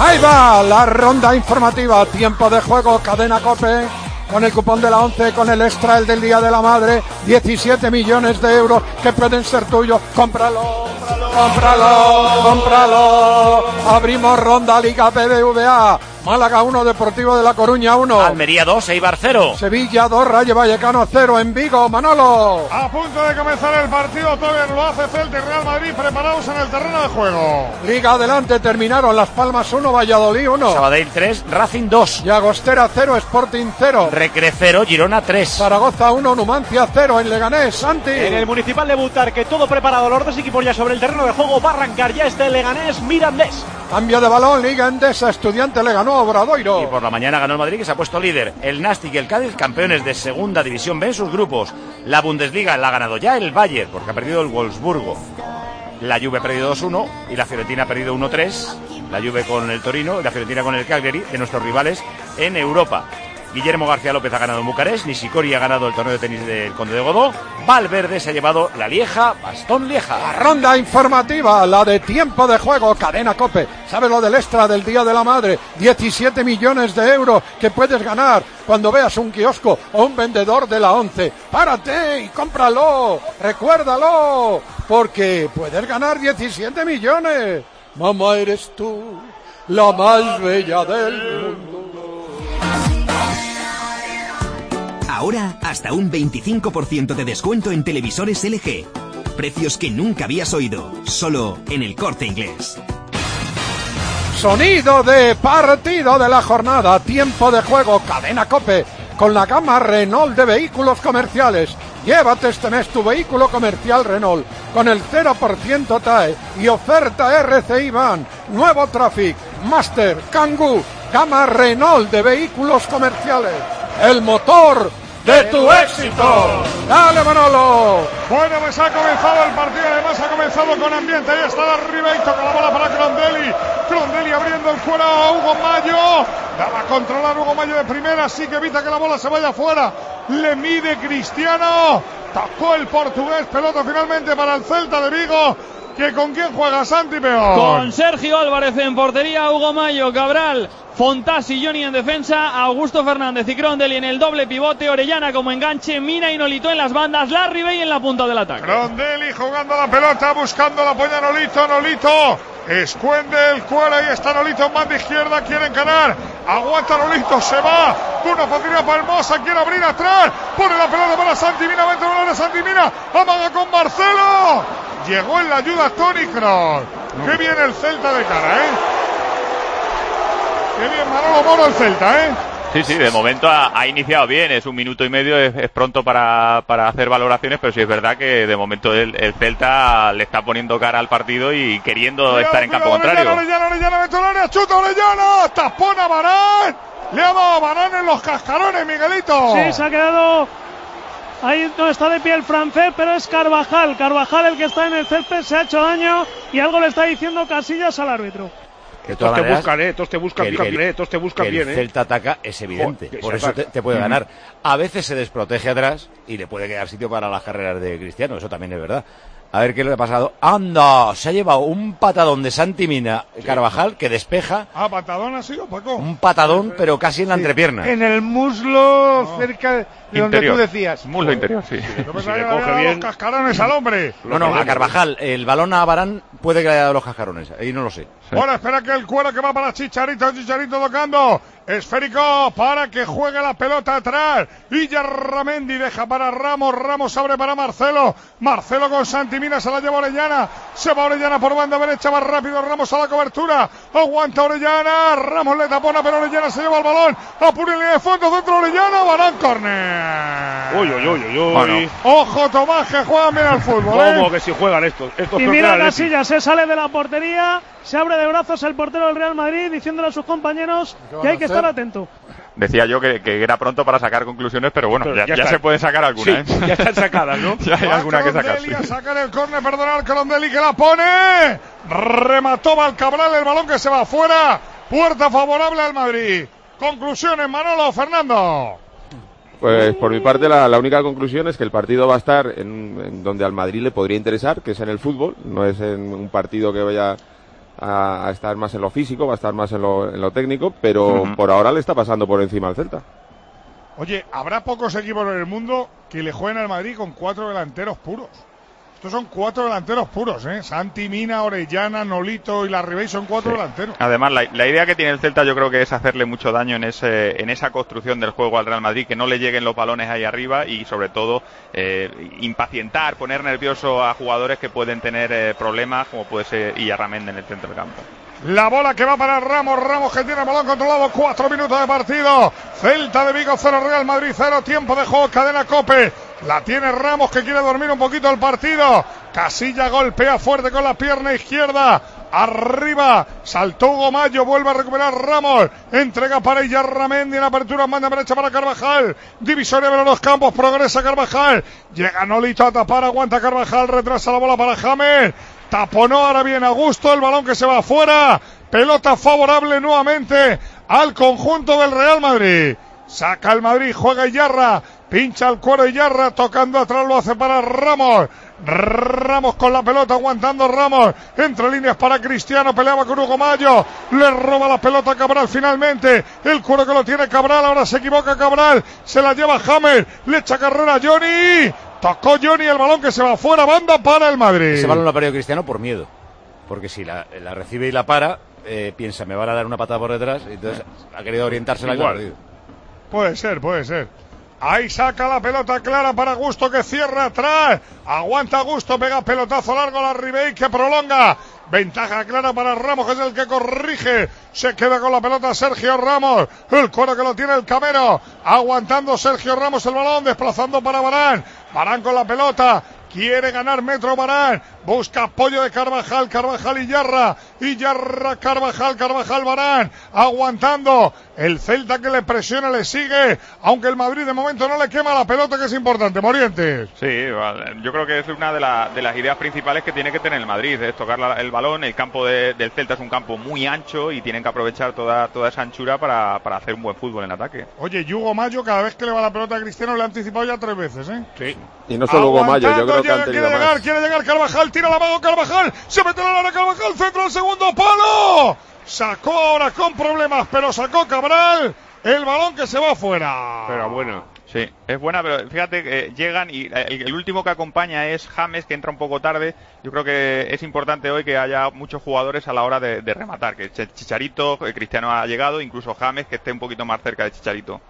Ahí va la ronda informativa, tiempo de juego, Cadena COPE, con el cupón de la 11, con el extra, el del Día de la Madre, 17 millones de euros que pueden ser tuyos. Cómpralo. Abrimos ronda Liga BBVA. Málaga 1, Deportivo de La Coruña 1. Almería 2, Eibar 0. Sevilla 2, Rayo Vallecano 0 en Vigo. Manolo. A punto de comenzar el partido, todavía lo hace Celta y Real Madrid preparados en el terreno de juego. Liga adelante, terminaron Las Palmas 1, Valladolid 1. Sabadell 3, Racing 2. Llagostera 0, Sporting 0. Recre 0, Girona 3. Zaragoza 1, Numancia 0 en Leganés. Santi. En el Municipal de Butarque, todo preparado, los dos equipos ya sobre el terreno de juego, va a arrancar ya este Leganés Mirandés. Cambio de balón, Liga Endesa, Estudiante le ganó a Obradoiro. Y por la mañana ganó el Madrid, que se ha puesto líder. El Nastic y el Cádiz, campeones de segunda división B en sus grupos. La Bundesliga la ha ganado ya el Bayern, porque ha perdido el Wolfsburgo. La Juve ha perdido 2-1 y la Fiorentina ha perdido 1-3. La Juve con el Torino y la Fiorentina con el Cagliari, de nuestros rivales en Europa. Guillermo García López ha ganado en Bucarest, Nishikori ha ganado el torneo de tenis del Conde de Godó, Valverde se ha llevado la Lieja, Bastón Lieja. La ronda informativa, la de tiempo de juego, Cadena COPE. ¿Sabes lo del extra del Día de la Madre? 17 millones de euros que puedes ganar cuando veas un kiosco o un vendedor de la 11. Párate y cómpralo, recuérdalo, porque puedes ganar 17 millones. Mamá, eres tú la más bella del mundo. Ahora, hasta un 25% de descuento en televisores LG. Precios que nunca habías oído, solo en El Corte Inglés. Sonido de partido de la jornada, tiempo de juego, Cadena COPE, con la gama Renault de vehículos comerciales. Llévate este mes tu vehículo comercial Renault con el 0% TAE y oferta RCI Van, nuevo Traffic, Master, Kangoo, gama Renault de vehículos comerciales. El motor de tu éxito. ¡Dale, Manolo! Bueno, pues ha comenzado el partido, además ha comenzado con ambiente. Ahí está Ribeiro con la bola para Crondelli. Crondelli abriendo el fuera a Hugo Mayo. Daba a controlar Hugo Mayo de primera, así que evita que la bola se vaya afuera. Le mide Cristiano. Tocó el portugués, pelota finalmente para el Celta de Vigo. ¿Que con quién juega Santi Peón? Con Sergio Álvarez en portería, Hugo Mayo, Cabral, Fontás y Johnny en defensa, Augusto Fernández y Crondelli en el doble pivote, Orellana como enganche, Mina y Nolito en las bandas, Larry Bay en la punta del ataque. Crondelli jugando la pelota, buscando la polla Nolito, escuende el cuero, ahí está Nolito en banda izquierda, quiere encarar, aguanta Nolito, se va, una facilidad para Hermosa, quiere abrir atrás, pone la pelota para Santimina, va a entrar a Santimina, amaga con Marcelo, llegó en la ayuda Toni Kroos, qué bien el Celta de cara, qué bien Manolo Moro el Celta, Sí, de momento ha iniciado bien, es un minuto y medio, es pronto para hacer valoraciones, pero sí es verdad que de momento el Celta le está poniendo cara al partido y queriendo estar en campo contrario. Orellana, chuta Orellana, tapona Varane, le ha dado a Varane en los cascarones, Miguelito. Sí, se ha quedado, ahí no está de pie el francés, pero es Carvajal el que está en el césped, se ha hecho daño y algo le está diciendo Casillas al árbitro. Todos te buscan bien, El Celta ataca, es evidente, por eso te puede ganar. A veces se desprotege atrás y le puede quedar sitio para las carreras de Cristiano, eso también es verdad. A ver qué le ha pasado. ¡Anda! Se ha llevado un patadón de Santi Mina, Carvajal, que despeja. ¿Patadón ha sido, Paco? Un patadón, pero casi en la entrepierna. En el muslo, cerca de donde tú decías. Muslo interior, sí. Le coge bien los cascarones al hombre. No, a Carvajal. El balón a Varane puede que le haya dado los cascarones. Ahí no lo sé. Bueno, espera que el cuero que va para Chicharito tocando. Esférico para que juegue la pelota atrás. Illarramendi deja para Ramos abre para Marcelo con Santimina, se la lleva Orellana, se va Orellana por banda derecha, más rápido Ramos a la cobertura, aguanta Orellana, Ramos le tapona pero Orellana se lleva el balón, apura en línea de fondo, dentro Orellana, Varane córner. Bueno. Ojo Tomás, que juegan bien al fútbol, ¿Cómo que si juegan estos y mira Casillas, se sale de la portería, se abre de brazos el portero del Real Madrid diciéndole a sus compañeros que hay que estar atento. Decía yo que era pronto para sacar conclusiones, pero bueno, ya se pueden sacar algunas. Sí, ya están sacadas, ¿no? Ya hay alguna que sacar. Sí. A sacar el córner, perdonar Crondelli que la pone. Remató Valcabral, el balón que se va afuera. Puerta favorable al Madrid. Conclusiones, Manolo, Fernando. Pues por mi parte la única conclusión es que el partido va a estar en donde al Madrid le podría interesar, que es en el fútbol, no es en un partido que vaya a estar más en lo físico, va a estar más en lo técnico, pero por ahora le está pasando por encima al Celta. Oye, habrá pocos equipos en el mundo que le jueguen al Madrid con 4 delanteros puros. Estos son 4 delanteros puros, ¿eh? Santi, Mina, Orellana, Nolito y Larribey son 4 delanteros. Además, la idea que tiene el Celta yo creo que es hacerle mucho daño en esa construcción del juego al Real Madrid, que no le lleguen los balones ahí arriba y sobre todo impacientar, poner nervioso a jugadores que pueden tener problemas, como puede ser Iyarramendi en el centro del campo. La bola que va para Ramos que tiene el balón controlado, 4 minutos de partido. Celta de Vigo 0, Real Madrid 0, tiempo de juego, cadena COPE. La tiene Ramos que quiere dormir un poquito el partido. Casilla golpea fuerte con la pierna izquierda. Arriba, saltó Hugo Mayo, vuelve a recuperar Ramos. Entrega para Iyarramendi en apertura, manda derecha para Carvajal. Divisoria de los campos, progresa Carvajal. Llega Nolito a tapar, aguanta Carvajal, retrasa la bola para James. Taponó ahora bien Augusto, el balón que se va afuera. Pelota favorable nuevamente al conjunto del Real Madrid. Saca el Madrid, juega Iyarra, pincha el cuero Iyarra, tocando atrás lo hace para Ramos. Ramos con la pelota, aguantando Ramos, entre líneas para Cristiano, peleaba con Hugo Mayo, le roba la pelota a Cabral finalmente, el cuero que lo tiene Cabral, ahora se equivoca Cabral, se la lleva James, le echa carrera a Johnny, tocó Johnny, el balón que se va fuera, banda para el Madrid. Ese balón lo ha perdido Cristiano por miedo, porque si la recibe y la para, piensa, me van a dar una patada por detrás, entonces ha querido orientársela y ha perdido. Puede ser. Ahí saca la pelota clara para Augusto que cierra atrás. Aguanta Augusto, pega pelotazo largo a la Ribey que prolonga. Ventaja clara para Ramos, que es el que corrige. Se queda con la pelota Sergio Ramos. El cuero que lo tiene el Camero. Aguantando Sergio Ramos el balón, desplazando para Varane. Varane con la pelota. Quiere ganar metro Varane. Busca apoyo de Carvajal. Carvajal Iyarra. Carvajal Varane. Aguantando. El Celta que le presiona, le sigue. Aunque el Madrid de momento no le quema la pelota, que es importante. Morientes. Sí, yo creo que es una de las ideas principales que tiene que tener el Madrid. Es tocar el balón. El campo del Celta es un campo muy ancho y tienen que aprovechar toda esa anchura para hacer un buen fútbol en ataque. Oye, Hugo Mayo, cada vez que le va la pelota a Cristiano, le ha anticipado ya 3 veces, ¿eh? Sí. Y no solo Hugo Mayo, yo creo que han tenido quiere llegar Carvajal, tira la mano Carvajal, se mete en la área Carvajal, centro al segundo palo. Sacó ahora con problemas, pero sacó Cabral, el balón que se va afuera. Pero bueno. Sí, es buena, pero fíjate que llegan y el último que acompaña es James, que entra un poco tarde. Yo creo que es importante hoy que haya muchos jugadores a la hora de rematar, que Chicharito, Cristiano ha llegado, incluso James, que esté un poquito más cerca de Chicharito.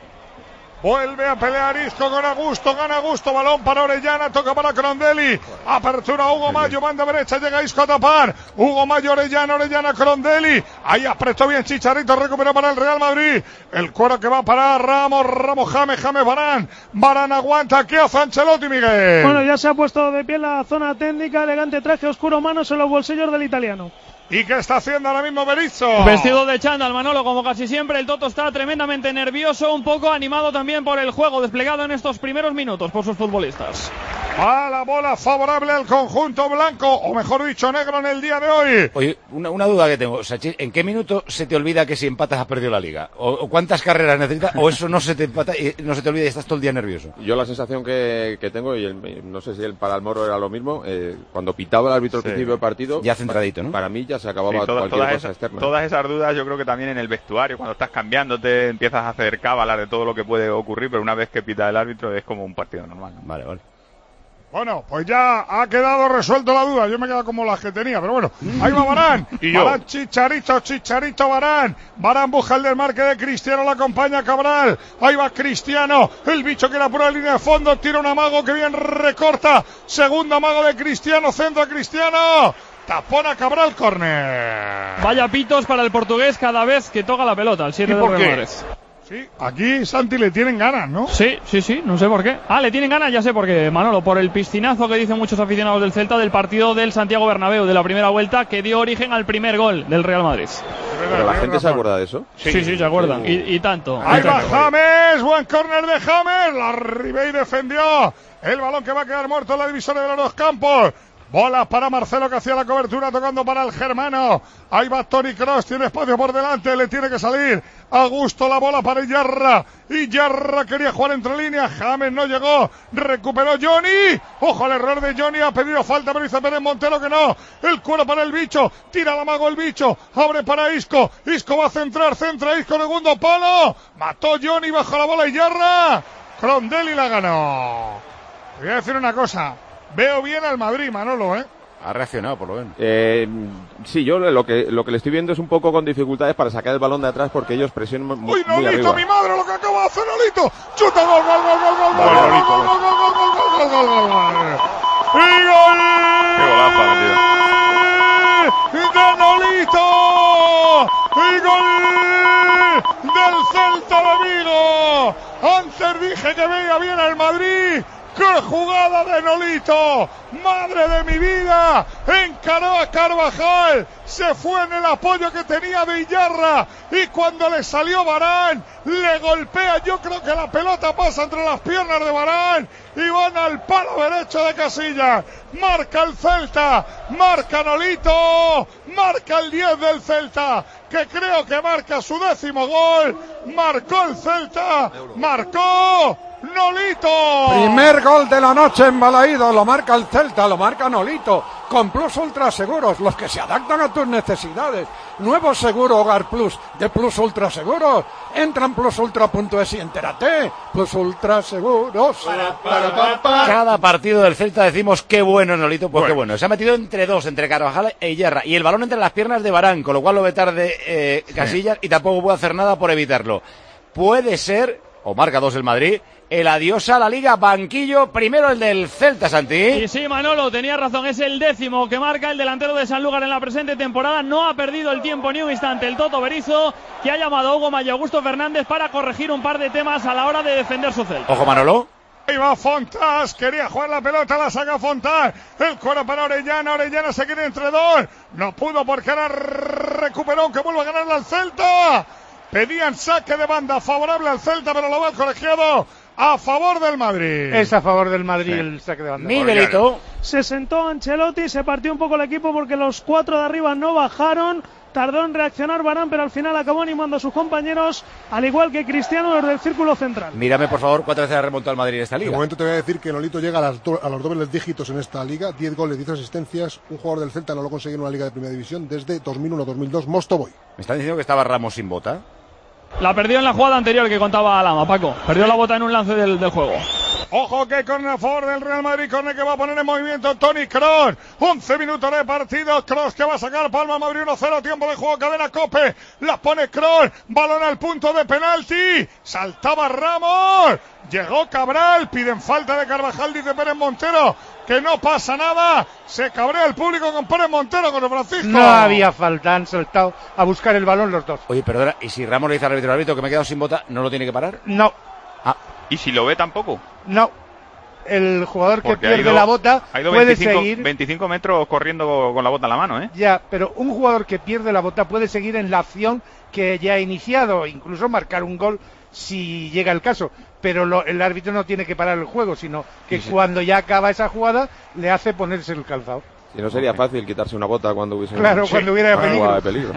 Vuelve a pelear Isco con Augusto, gana Augusto, balón para Orellana, toca para Crondelli, apertura Hugo Mayo, banda derecha, llega Isco a tapar, Hugo Mayo, Orellana, Crondelli, ahí apretó bien Chicharito, recupera para el Real Madrid, el cuero que va para Ramos, James, Varane aguanta, ¿qué hace Ancelotti, Miguel? Bueno, ya se ha puesto de pie en la zona técnica, elegante traje oscuro, manos en los bolsillos del italiano. ¿Y qué está haciendo ahora mismo Berizzo? Vestido de chándal, Manolo, como casi siempre. El Toto está tremendamente nervioso, un poco animado también por el juego desplegado en estos primeros minutos por sus futbolistas. Va la bola favorable al conjunto blanco, o mejor dicho, negro en el día de hoy. Oye, una duda que tengo, Sachi, ¿en qué minuto se te olvida que si empatas has perdido la liga? ¿O cuántas carreras necesitas? ¿O eso no se te empata y no se te olvida y estás todo el día nervioso? Yo la sensación que tengo, y no sé si para el Moro era lo mismo, cuando pitaba el árbitro al principio del partido, ya centradito, ¿no? Para mí ya se acababa cualquier cosa externa. Todas esas dudas yo creo que también en el vestuario, cuando estás cambiándote, empiezas a hacer cábalas de todo lo que puede ocurrir, pero una vez que pita el árbitro es como un partido normal. Vale. Bueno, pues ya ha quedado resuelto la duda. Yo me he quedado como las que tenía, pero bueno. Ahí va Varane. Varane, Chicharito, Varane. Varane busca el desmarque de Cristiano, la acompaña Cabral. Ahí va Cristiano. El bicho que la prueba línea de fondo. Tira un amago que bien recorta. Segundo amago de Cristiano. Centro a Cristiano. Tapona Cabral, córner. Vaya pitos para el portugués cada vez que toca la pelota. El 7 de Real Madrid. Sí, aquí Santi le tienen ganas, ¿no? Sí, no sé por qué. Le tienen ganas, ya sé por qué, Manolo, por el piscinazo que dicen muchos aficionados del Celta del partido del Santiago Bernabéu, de la primera vuelta, que dio origen al primer gol del Real Madrid. ¿Pero la gente se acuerda de eso? Sí, se acuerdan, y tanto. Ahí va James, buen córner de James, la Ribey defendió, el balón que va a quedar muerto en la divisoria de los dos campos. Bola para Marcelo, que hacía la cobertura, tocando para el germano. Ahí va Toni Kroos, tiene espacio por delante, le tiene que salir a gusto la bola para Iyarra. Iyarra quería jugar entre líneas, James no llegó, recuperó Johnny. Ojo al error de Johnny, ha pedido falta, pero dice Pérez Montero que no. El cuero para el bicho, tira la mago el bicho, abre para Isco. Isco va a centrar, centra Isco, segundo palo. Mató Johnny, baja la bola Iyarra. Crondelli la ganó. Te voy a decir una cosa. Veo bien al Madrid, Manolo, ¿eh? Ha reaccionado, por lo menos. Sí, yo lo que le estoy viendo es un poco con dificultades para sacar el balón de atrás porque ellos presionan muy arriba. ¡Uy, Nolito, mi madre, lo que acaba de hacer Nolito! ¡Chuta, gol, gol, gol, gol, gol, gol, gol, gol, gol, gol, gol, gol, gol! ¡Y gol! ¡Qué golazo ha metido! ¡De Nolito! ¡Y gol del Celta de Vigo! Antes dije que veía bien al Madrid. ¡Qué jugada de Nolito! ¡Madre de mi vida! Encaró a Carvajal, se fue en el apoyo que tenía de Iyarra y cuando le salió Varane, le golpea. Yo creo que la pelota pasa entre las piernas de Varane y van al palo derecho de Casillas. Marca el Celta, marca Nolito, marca el 10 del Celta, que creo que marca su 10º gol. Marcó el Celta, marcó Nolito. Primer gol de la noche en Balaído, lo marca el Celta, lo marca Nolito, con Plus Ultra Seguros, los que se adaptan a tus necesidades. Nuevo seguro Hogar Plus de Plus Ultra Seguros. Entra en plusultra.es y entérate. Plus Ultra Seguros. Cada partido del Celta decimos qué bueno Nolito, pues qué bueno. Se ha metido entre dos, entre Carvajal e Iyarra, y el balón entre las piernas de Varane, con lo cual lo ve tarde Casillas y tampoco puede hacer nada por evitarlo. Puede ser, o marca 2 el Madrid, el adiós a la Liga. Banquillo primero el del Celta, Santi. Y sí, Manolo, tenía razón, es el 10º que marca el delantero de Sanlúcar en la presente temporada. No ha perdido el tiempo ni un instante el Toto Berizzo, que ha llamado a Hugo Mayo y Augusto Fernández para corregir un par de temas a la hora de defender su Celta. Ojo, Manolo. Ahí va Fontás, quería jugar la pelota, la saca Fontás, el cuero para Orellana, Orellana se quiere entre dos, no pudo porque ahora recuperó, que vuelve a ganarle al Celta. Pedían saque de banda favorable al Celta, pero lo va el colegiado a favor del Madrid. Es a favor del Madrid el saque de banda. Miguelito. Se sentó Ancelotti, se partió un poco el equipo porque los 4 de arriba no bajaron. Tardó en reaccionar Varane, pero al final acabó animando a sus compañeros, al igual que Cristiano desde el círculo central. Mírame, por favor, cuántas veces ha remontado el Madrid en esta liga. De momento te voy a decir que Nolito llega a los dobles dígitos en esta liga. 10 goles, 10 asistencias. Un jugador del Celta no lo consiguió en una liga de primera división desde 2001-2002. Mostovoy. ¿Me están diciendo que estaba Ramos sin bota? La perdió en la jugada anterior que contaba Alama, Paco. Perdió la bota en un lance del juego. Ojo que corner a favor del Real Madrid, corner que va a poner en movimiento Toni Kroos. 11 minutos de partido, Kroos que va a sacar Palma Madrid 1-0, tiempo de juego, cadena Cope. La pone Kroos, balón al punto de penalti. Saltaba Ramos, llegó Cabral, piden falta de Carvajal, dice Pérez Montero que no pasa nada. Se cabrea el público con Pérez Montero, con el Francisco. No había falta, han saltado a buscar el balón los dos. Oye, perdona, ¿y si Ramos le dice al árbitro que me he quedado sin bota, no lo tiene que parar? No. ¿Y si lo ve tampoco? No. El jugador que porque pierde la bota puede seguir 25 metros corriendo con la bota en la mano, ¿eh? Ya, pero un jugador que pierde la bota puede seguir en la acción que ya ha iniciado, incluso marcar un gol si llega el caso, pero el árbitro no tiene que parar el juego, sino que cuando ya acaba esa jugada le hace ponerse el calzado. Si no sería fácil quitarse una bota cuando hubiese cuando hubiera peligro.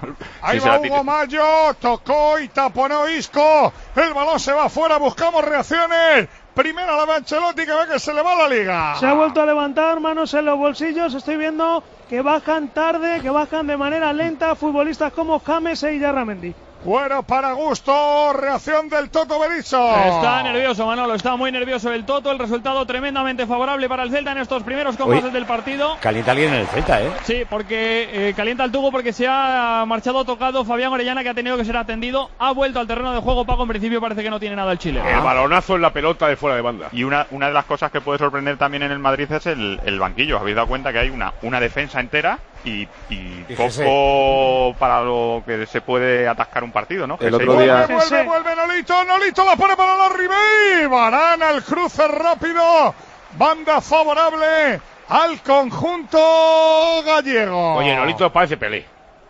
Ahí va Hugo Mayo, tocó y taponó Isco. El balón se va afuera, buscamos reacciones. Primera la de Ancelotti, que ve que se le va la liga. Se ha vuelto a levantar, manos en los bolsillos. Estoy viendo que bajan tarde, que bajan de manera lenta futbolistas como James e Iyarramendi. Fuera para Gusto, reacción del Toto Berizzo. Está nervioso, Manolo, está muy nervioso el Toto. El resultado tremendamente favorable para el Celta en estos primeros compases del partido. Calienta alguien en el Celta, ¿eh? Sí, porque calienta el tubo porque se ha marchado tocado Fabián Orellana, que ha tenido que ser atendido. Ha vuelto al terreno de juego, Paco. En principio parece que no tiene nada el chileno. El balonazo en la pelota de fuera de banda. Y una de las cosas que puede sorprender también en el Madrid es el banquillo. ¿Os habéis dado cuenta que hay una defensa entera y poco para lo que se puede atascar un partido, ¿no? El otro día... Vuelve Nolito la pone para la Ribey. Varane al cruce rápido. Banda favorable al conjunto gallego. Oye, Nolito parece Pelé.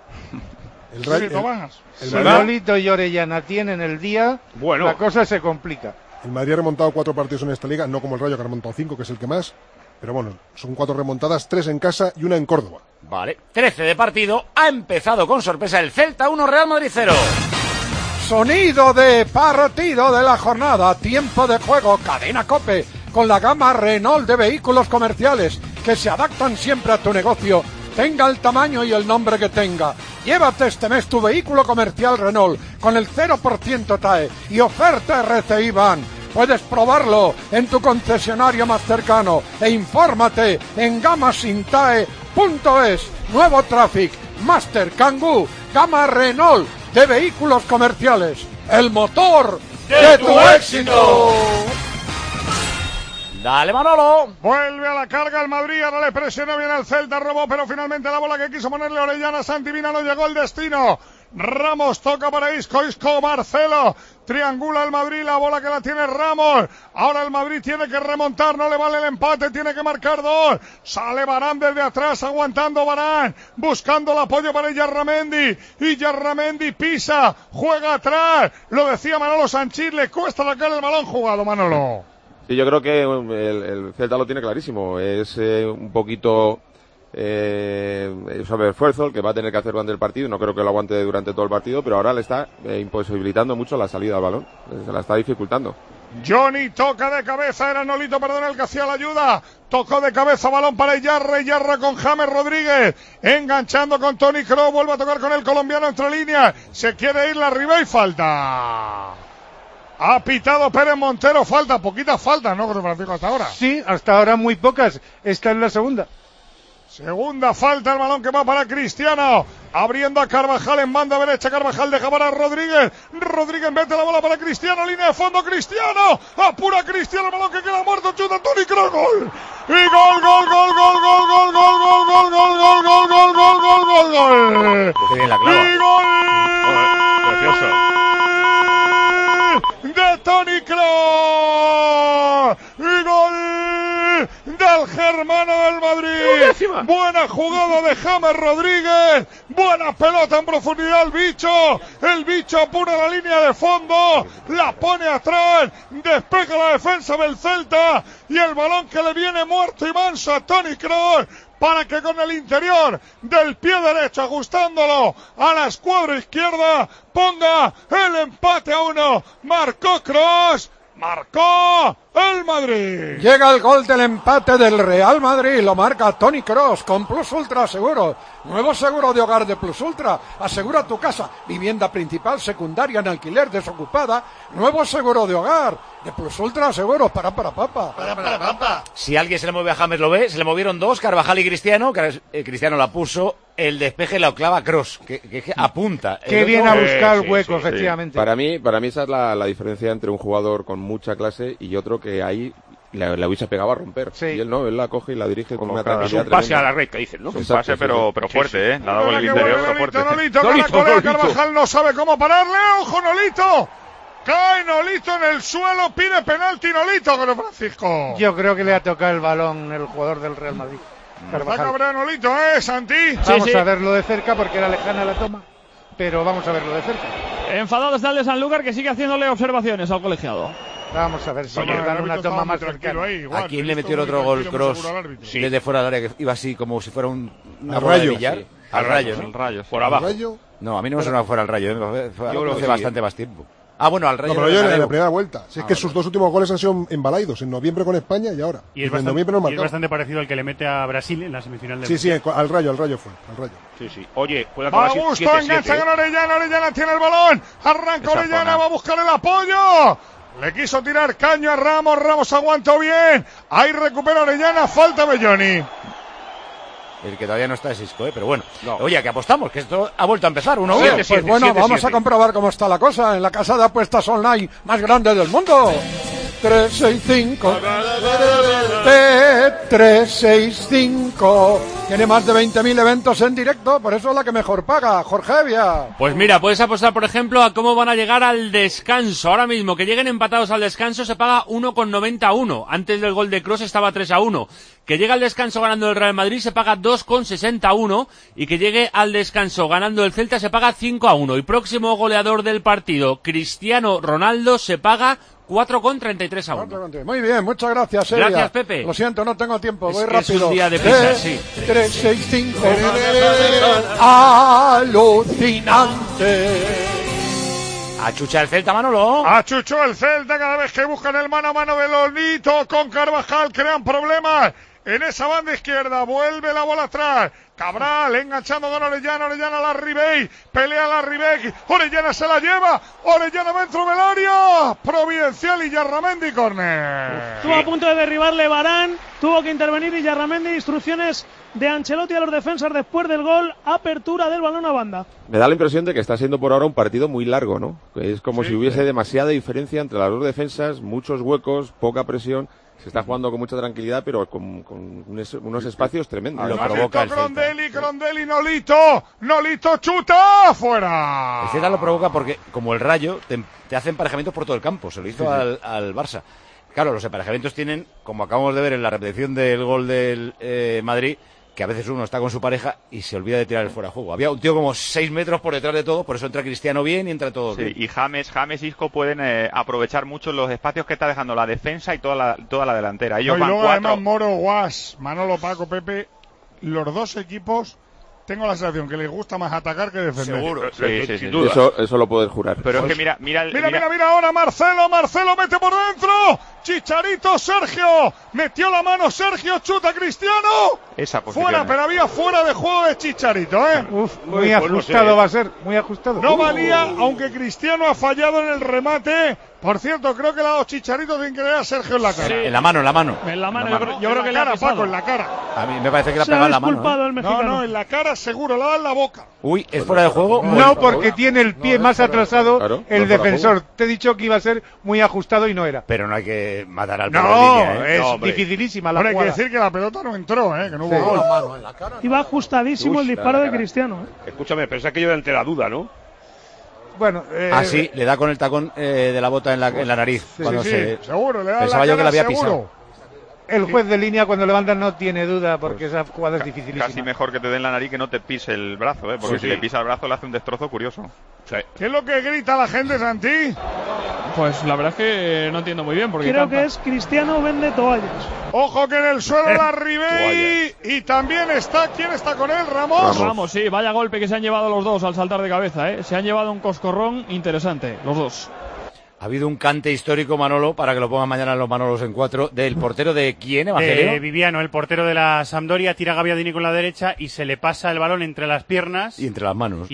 Si Nolito y Orellana tienen el día, la cosa se complica. El Madrid ha remontado 4 partidos en esta liga, no como el Rayo que ha remontado 5, que es el que más. Pero bueno, son 4 remontadas, 3 en casa y 1 en Córdoba. Vale, 13 de partido, ha empezado con sorpresa el Celta 1, Real Madrid 0. Sonido de partido de la jornada, tiempo de juego, Cadena COPE, con la gama Renault de vehículos comerciales que se adaptan siempre a tu negocio, tenga el tamaño y el nombre que tenga. Llévate este mes tu vehículo comercial Renault con el 0% TAE y oferta RCI Van. Puedes probarlo en tu concesionario más cercano e infórmate en gamasintae.es. Nuevo Traffic, Master, Kangoo, gama Renault de vehículos comerciales. El motor de tu éxito. Dale, Manolo. Vuelve a la carga el Madrid, ahora le presiona bien al Celta, robó, pero finalmente la bola que quiso ponerle Orellana, Santivina no llegó el destino. Ramos toca para Isco, Marcelo, triangula el Madrid, la bola que la tiene Ramos. Ahora el Madrid tiene que remontar, no le vale el empate, tiene que marcar 2. Sale Varane desde atrás, aguantando Varane, buscando el apoyo para Illarramendi pisa, juega atrás. Lo decía Manolo Sanchís, le cuesta sacar el balón jugado, Manolo. Sí, yo creo que el Celta lo tiene clarísimo. Es un poquito sobre esfuerzo el que va a tener que hacer durante el partido. No creo que lo aguante durante todo el partido, pero ahora le está imposibilitando mucho la salida al balón. Se la está dificultando. Johnny toca de cabeza, era Nolito, perdón, el que hacía la ayuda. Tocó de cabeza, balón para Iyarra con James Rodríguez, enganchando con Toni Kroos, vuelve a tocar con el colombiano entre líneas. Se quiere ir la arriba y falta. Ha pitado Pérez Montero, falta, poquitas faltas, ¿no, José Francisco, hasta ahora? Sí, hasta ahora muy pocas. Esta es la segunda. Segunda falta, el balón que va para Cristiano. Abriendo a Carvajal en banda derecha. Carvajal deja para Rodríguez. Rodríguez mete la bola para Cristiano. Línea de fondo, Cristiano. Apura Cristiano, el balón que queda muerto. Chuta Toni Kroos, gol. Y gol. Qué bien la clava. Y gol. Precioso. De Toni Kroos. Y gol del germano del Madrid. Buena jugada de James Rodríguez. Buena pelota en profundidad el bicho apura la línea de fondo, la pone atrás, despeja la defensa del Celta y el balón que le viene muerto y manso a Toni Kroos para que con el interior del pie derecho, ajustándolo a la escuadra izquierda, ponga el empate a 1. Marcó Kroos, marcó el Madrid. Llega el gol del empate del Real Madrid, lo marca Toni Kroos con Plus Ultra Seguros. Nuevo seguro de hogar de Plus Ultra. Asegura tu casa, vivienda principal, secundaria, en alquiler, desocupada. Nuevo seguro de hogar de Plus Ultra Seguros. Para papa. Si alguien se le mueve a James, lo ve. Se le movieron 2, Carvajal y Cristiano. Cristiano la puso, el despeje la clava Kroos, que apunta. Qué bien a buscar el hueco, efectivamente. Para mí esa es la diferencia entre un jugador con mucha clase y otro que ahí la hubiese pegado a romper. Sí. Y él no, él la coge y la dirige con una tranquilidad. Es un pase a la red, que dicen, ¿no? Un pase, pero fuerte, ¿eh? La ha dado el interior, pero fuerte. Nolito, Carvajal no sabe cómo pararle. ¡Ojo, Nolito! Cae Nolito en el suelo, pide penalti Nolito, con Francisco. Yo creo que le ha tocado el balón el jugador del Real Madrid. Está cabrón Nolito, Santi. Vamos a verlo de cerca porque era lejana la toma, pero vamos a verlo de cerca. Enfadado está el de Sanlúcar, que sigue haciéndole observaciones al colegiado. Vamos a ver si nos dan una toma más cercana. ¿A quién le metió el otro gol Kroos desde fuera del área, que iba así como si fuera una bola de billar? Sí. Al Rayo, ¿no? Al Rayo, por abajo. No, a mí no me sonaba fuera al Rayo, yo lo hace bastante más tiempo. Bueno, al Rayo. No, pero yo en la primera vuelta. Si es que sus 2 últimos goles han sido embalaídos, en noviembre con España y ahora. Y es bastante parecido al que le mete a Brasil en la semifinal de Sí, al Rayo fue. Sí. Oye, puede acabar 7-7. Augusto engancha con Orellana tiene el balón. Arranca Orellana, va a buscar el apoyo. Le quiso tirar caño a Ramos aguantó bien. Ahí recupera Orellana, falta Belloni. El que todavía no está es Isco, pero bueno. No. Oye, que apostamos, que esto ha vuelto a empezar, 1-1. Pues bueno, vamos a comprobar cómo está la cosa en la casa de apuestas online más grande del mundo. 365 365 tiene más de 20.000 eventos en directo, por eso es la que mejor paga. Jorge Evia. Pues mira, puedes apostar, por ejemplo, a cómo van a llegar al descanso. Ahora mismo, que lleguen empatados al descanso, se paga 1,90-1. Antes del gol de Kroos estaba 3-1. Que llegue al descanso ganando el Real Madrid se paga 2,61. Y que llegue al descanso ganando el Celta se paga 5-1. Y próximo goleador del partido, Cristiano Ronaldo, se paga 4,33 a 1. Muy bien, muchas gracias, Elia. Gracias, Pepe. Lo siento, no tengo tiempo, voy que rápido. es un día de prisa, sí. 3, 6, 5. Alucinante. Achucha el Celta, Manolo. Achuchó el Celta cada vez que buscan el mano a mano de Lolito con Carvajal, crean problemas. En esa banda izquierda, vuelve la bola atrás. Cabral enganchando con Orellana, Orellana a la Ribey, pelea la Ribey, Orellana se la lleva, Orellana dentro del área, Providencial y Yarramendi, córner. Estuvo a punto de derribarle Varane, tuvo que intervenir y Yarramendi, instrucciones de Ancelotti a los defensas después del gol, apertura del balón a banda. Me da la impresión de que está siendo por ahora un partido muy largo, ¿no? Es como si hubiese demasiada diferencia entre las dos defensas, muchos huecos, poca presión. Se está jugando con mucha tranquilidad, pero con unos espacios tremendos. Lo provoca el Crondelli, Nolito chuta, fuera. El Celta lo provoca porque, como el Rayo, te hace emparejamientos por todo el campo. Se lo hizo al Barça. Claro, los emparejamientos tienen, como acabamos de ver en la repetición del gol del Madrid, que a veces uno está con su pareja y se olvida de tirar el fuera de juego. Había un tío como 6 metros por detrás de todo, por eso entra Cristiano bien y entra todo bien. Y James y Isco pueden aprovechar mucho los espacios que está dejando la defensa y toda la delantera. Ellos van luego 4. además Moro, Guas, Manolo, Paco, Pepe, los dos equipos tengo la sensación que les gusta más atacar que defender. Seguro. Sí. Eso lo puedes jurar. Pero es que mira ahora Marcelo mete por dentro. Chicharito, Sergio, metió la mano Sergio, chuta Cristiano. Esa posición. Fuera, pero había fuera de juego de Chicharito, Muy ajustado va a ser, muy ajustado. No valía, aunque Cristiano ha fallado en el remate. Por cierto, creo que le ha dado Chicharito sin querer a Sergio en la cara. Sí. En la mano. En la mano, yo creo que le ha pisado. Paco, en la cara. A mí me parece que le ha pegado en la mano. No, en la cara seguro, le ha dado en la boca. Uy, ¿es fuera de juego? No, porque tiene el pie más atrasado el defensor. Te he dicho que iba a ser muy ajustado y no era. Pero no hay que matar al perro es dificilísima la jugada. Hay que decir que la pelota no entró, que no hubo gol. Mano en la cara, iba ajustadísimo el disparo de Cristiano. Escúchame, pero es aquello de ante la duda, ¿no? Bueno, sí, le da con el tacón de la bota en la nariz. Seguro, le da pensaba yo que la había pisado. El juez de línea cuando levanta no tiene duda porque esa jugada es dificilísima. Casi mejor que te den la nariz que no te pise el brazo, porque si le pisa el brazo le hace un destrozo curioso. ¿Qué es lo que grita la gente, Santi? Pues la verdad es que no entiendo muy bien porque creo que es Cristiano vende toallas. Ojo que en el suelo la Ribey y también está, ¿quién está con él? Ramos, sí, vaya golpe que se han llevado los dos al saltar de cabeza, Se han llevado un coscorrón interesante, los dos. Ha habido un cante histórico, Manolo, para que lo pongan mañana en los Manolos en 4, del portero de quién, Evangelio. Viviano, el portero de la Sampdoria, tira a Gabbiadini con la derecha y se le pasa el balón entre las piernas. Y entre las manos.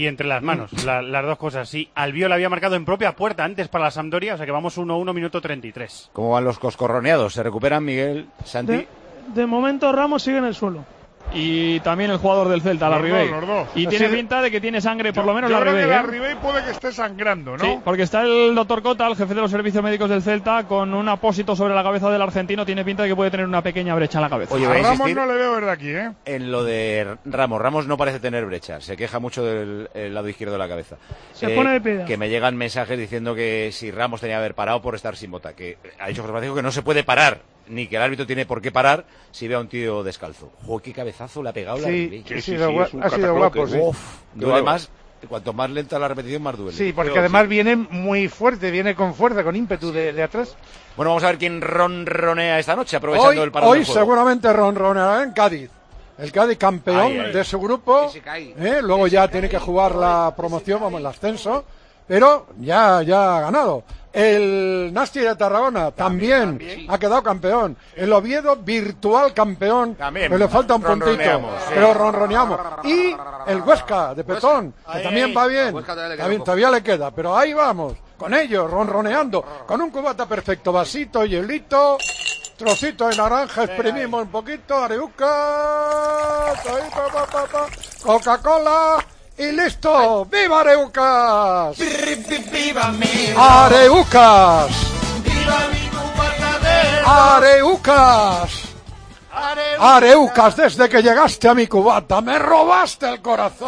Las dos cosas, sí. Albiol había marcado en propia puerta antes para la Sampdoria, o sea que vamos 1-1, minuto 33. ¿Cómo van los coscorroneados? ¿Se recuperan, Miguel, Santi? De momento Ramos sigue en el suelo. Y también el jugador del Celta, la Ribey. Y tiene pinta de que tiene sangre, por lo menos la Ribey. La Ribey puede que esté sangrando, ¿no? Sí, porque está el doctor Cota, el jefe de los servicios médicos del Celta, con un apósito sobre la cabeza del argentino. Tiene pinta de que puede tener una pequeña brecha en la cabeza. Oye, a Ramos no le veo desde aquí, En lo de Ramos no parece tener brecha. Se queja mucho del lado izquierdo de la cabeza. Se pone de piedra. Que me llegan mensajes diciendo que si Ramos tenía que haber parado por estar sin bota. Que ha dicho José Francisco que no se puede parar, ni que el árbitro tiene por qué parar si ve a un tío descalzo. ¡Joder, qué cabezazo le ha pegado la Ribey! Ha sido guapo, sí. Duele más, cuanto más lenta la repetición, más duele. Sí, porque además viene muy fuerte, viene con fuerza, con ímpetu de atrás. Bueno, vamos a ver quién ronronea esta noche, aprovechando el parón hoy del juego. Seguramente ronroneará en Cádiz. El Cádiz campeón de su grupo. Luego ya tiene que jugar la promoción, el ascenso. Pero ya ha ganado. El Nasti de Tarragona también ha quedado campeón. El Oviedo virtual campeón. Pero le falta un puntito. Pero ronroneamos. Y el Huesca de Petón, que también va bien. Todavía le queda. Pero ahí vamos. Con ellos, ronroneando. Con un cubata perfecto. Vasito, hielito. Trocito de naranja, exprimimos un poquito. Areucas. Coca-Cola. Y listo, ¡viva Areucas! ¡Areucas! ¡Areucas! ¡Areucas! Desde que llegaste a mi cubata, me robaste el corazón.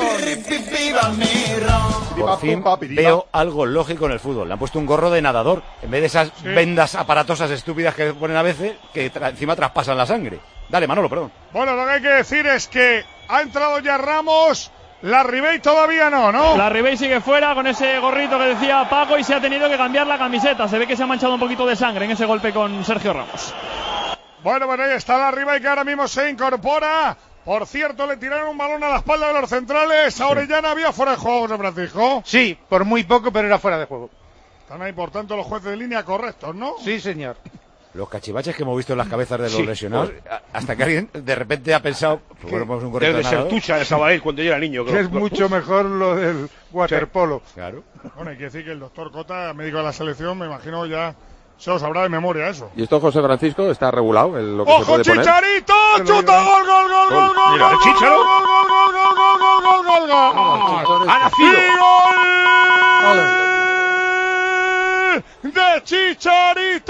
Por fin veo algo lógico en el fútbol. Le han puesto un gorro de nadador, en vez de esas vendas aparatosas estúpidas que ponen a veces, que encima traspasan la sangre. Dale, Manolo, perdón. Bueno, lo que hay que decir es que ha entrado ya Ramos. La Ribey todavía no, ¿no? La Ribey sigue fuera con ese gorrito que decía Paco y se ha tenido que cambiar la camiseta. Se ve que se ha manchado un poquito de sangre en ese golpe con Sergio Ramos. Bueno, ahí está la Ribey que ahora mismo se incorpora. Por cierto, le tiraron un balón a la espalda de los centrales. A Orellana había fuera de juego, José Francisco. Sí, por muy poco, pero era fuera de juego. Están ahí, por tanto, los jueces de línea correctos, ¿no? Sí, señor. Los cachivaches que hemos visto en las cabezas de los lesionados, hasta que alguien de repente ha pensado, pues bueno, pues un correcto Desde Sertucha de Sabadell cuando yo era niño. Que es mucho mejor lo del waterpolo. Sí, claro. Bueno, hay que decir que el doctor Cota, médico de la selección, me imagino ya se lo sabrá de memoria eso. ¿Y esto, José Francisco, está regulado? Lo que ¡Ojo, se puede poner? Chicharito! ¡Chuta! ¡Gol, gol, gol, gol, gol! Mira, el Chicharo. ¡Gol! ¡Ha nacido! ¡De Chicharito!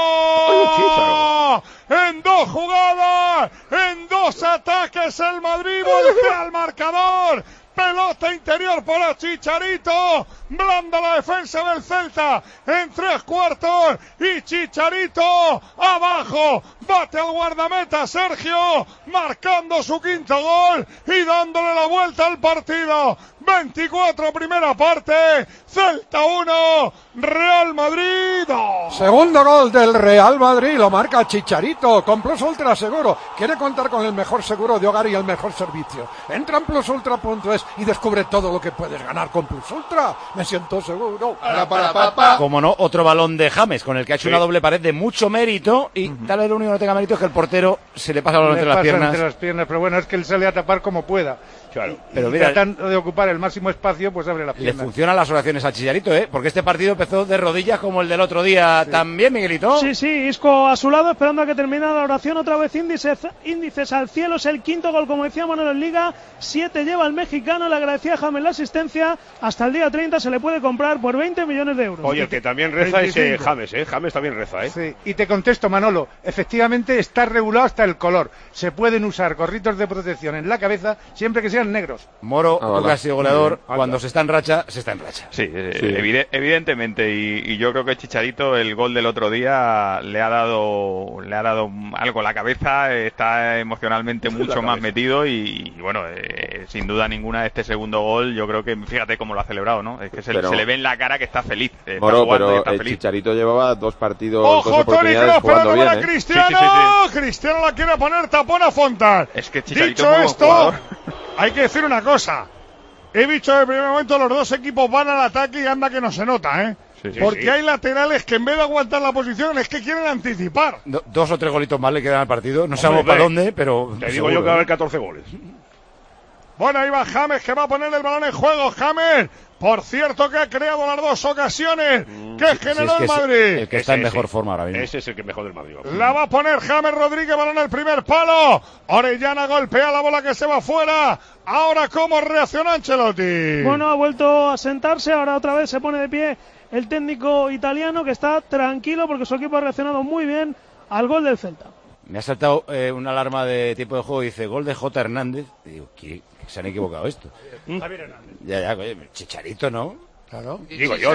En 2 jugadas, en 2 ataques, el Madrid voltea al marcador. Pelota interior para Chicharito. Blanda la defensa del Celta en 3 cuartos. Y Chicharito abajo. Bate al guardameta Sergio. Marcando su 5º gol y dándole la vuelta al partido. 24 primera parte. Celta 1. Real Madrid 2. Segundo gol del Real Madrid. Lo marca Chicharito con Plus Ultra Seguro. Quiere contar con el mejor seguro de hogar y el mejor servicio. Entra en plusultra.es y descubre todo lo que puedes ganar con Plus Ultra. Me siento seguro. Como no, otro balón de James, con el que ha hecho una doble pared de mucho mérito. Y tal vez lo único que no tenga mérito es que el portero se le pasa el balón entre las piernas. Pero bueno, es que él sale a tapar como pueda. Claro. Pero mira, tratando de ocupar el máximo espacio, pues abre las piernas. Le funcionan las oraciones a Chicharito, porque este partido empezó de rodillas como el del otro día. ¿También, Miguelito? Sí, Isco a su lado, esperando a que termine la oración. Otra vez índices al cielo. Es el 5º gol, como decía Manuel, en Liga. 7 lleva el mexicano. Le agradecía a James la asistencia. Hasta el día 30 se le puede comprar por 20 millones de euros. Oye, el que también reza 25. Es James, James también reza, Sí, y te contesto, Manolo. Efectivamente está regulado hasta el color. Se pueden usar gorritos de protección en la cabeza siempre que sean negros. Moro, tú que has sido goleador, cuando se está en racha, se está en racha. Sí, evidentemente, y yo creo que Chicharito, el gol del otro día, le ha dado algo a la cabeza, está emocionalmente mucho más metido y bueno, sin duda ninguna este segundo gol, yo creo que, fíjate cómo lo ha celebrado, ¿no? Es que se le ve en la cara que está feliz. Moro, pero el Chicharito llevaba 2 partidos, ¡ojo, 2 oportunidades jugando bien, para Cristiano! Sí. Cristiano la quiere poner tapón a Fontán. Es que Chicharito Dicho es muy esto, buen jugador. hay que decir una cosa. He dicho en el primer momento, los dos equipos van al ataque y anda que no se nota, porque hay laterales que en vez de aguantar la posición es que quieren anticipar. 2 o 3 golitos más le quedan al partido. No sabemos para dónde, pero te digo yo que va a haber 14 goles. Bueno, ahí va James, que va a poner el balón en juego. James, por cierto, que ha creado las 2 ocasiones que generó el Madrid. El que está en mejor forma ahora mismo. Ese es el que mejor del Madrid. La va a poner James Rodríguez, balón al primer palo. Orellana golpea la bola que se va fuera. Ahora, ¿cómo reacciona Ancelotti? Bueno, ha vuelto a sentarse, ahora otra vez se pone de pie el técnico italiano, que está tranquilo porque su equipo ha reaccionado muy bien al gol del Celta. Me ha saltado una alarma de tiempo de juego, dice gol de J. Hernández. Y digo, ¿qué? Se han equivocado esto. Javier Hernández. Ya, oye, Chicharito, ¿no? Claro. Digo yo,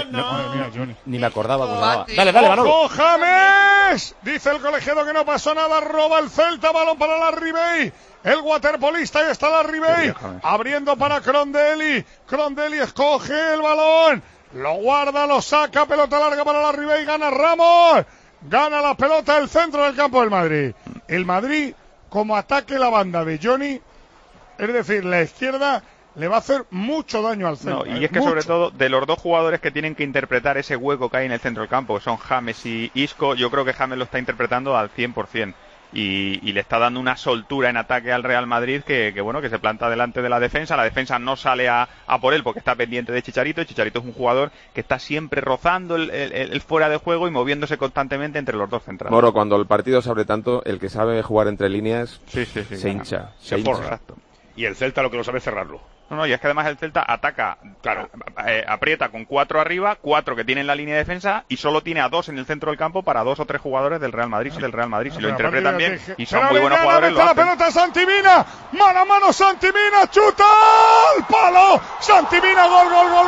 Ni me acordaba cómo se llamaba. Dale, Manolo. ¡Ojo, James! Dice el colegiado que no pasó nada, roba el Celta, balón para la Ribey. El waterpolista, ahí está la Ribey. Abriendo para Crondelli. Crondelli escoge el balón. Lo guarda, lo saca, pelota larga para la Ribey, gana Ramos. Gana la pelota el centro del campo del Madrid. El Madrid, como ataque la banda de Johnny, es decir, la izquierda, le va a hacer mucho daño al centro. No, y es que sobre todo, de los 2 jugadores que tienen que interpretar ese hueco que hay en el centro del campo, que son James y Isco, yo creo que James lo está interpretando al 100%. Y le está dando una soltura en ataque al Real Madrid que se planta delante de la defensa no sale a por él porque está pendiente de Chicharito, y Chicharito es un jugador que está siempre rozando el fuera de juego y moviéndose constantemente entre los 2 centrales. Moro, cuando el partido se abre tanto, el que sabe jugar entre líneas se hincha. Se forra. Exacto. Y el Celta lo que no sabe es cerrarlo. No, y es que además el Celta ataca, claro, aprieta con 4 arriba, 4 que tienen la línea de defensa y solo tiene a 2 en el centro del campo para 2 o 3 jugadores del Real Madrid. Si lo interpretan bien y son muy buenos jugadores, lo hacen. La pelota Santimina, mano a mano Santimina, chuta al palo, Santimina, gol.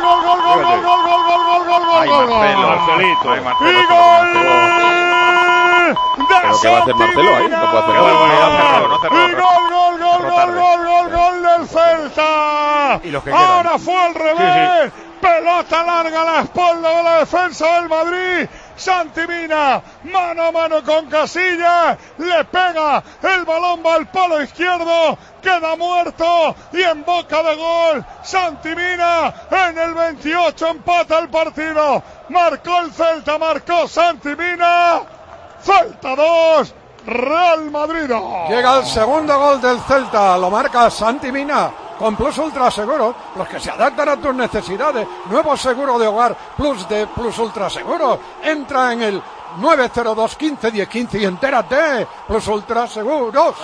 Ay, Marcelo. Y gol ¿Pero qué va a hacer Marcelo ahí? No puede hacer nada. Y gol del el Celta. Y los que ahora quedan. fue al revés. Pelota larga a la espalda de la defensa del Madrid. Santi Mina, mano a mano con Casillas, le pega, el balón va al palo izquierdo, queda muerto y en boca de gol. Santi Mina en el 28 empata el partido. Marcó el Celta, marcó Santi Mina. Celta 2, Real Madrid 2. Llega el segundo gol del Celta, lo marca Santi Mina con Plus Ultra Seguro, los que se adaptan a tus necesidades. Nuevo seguro de hogar Plus de Plus Ultra Seguro. Entra en el 902 15 10 15 y entérate. Plus Ultra Seguros.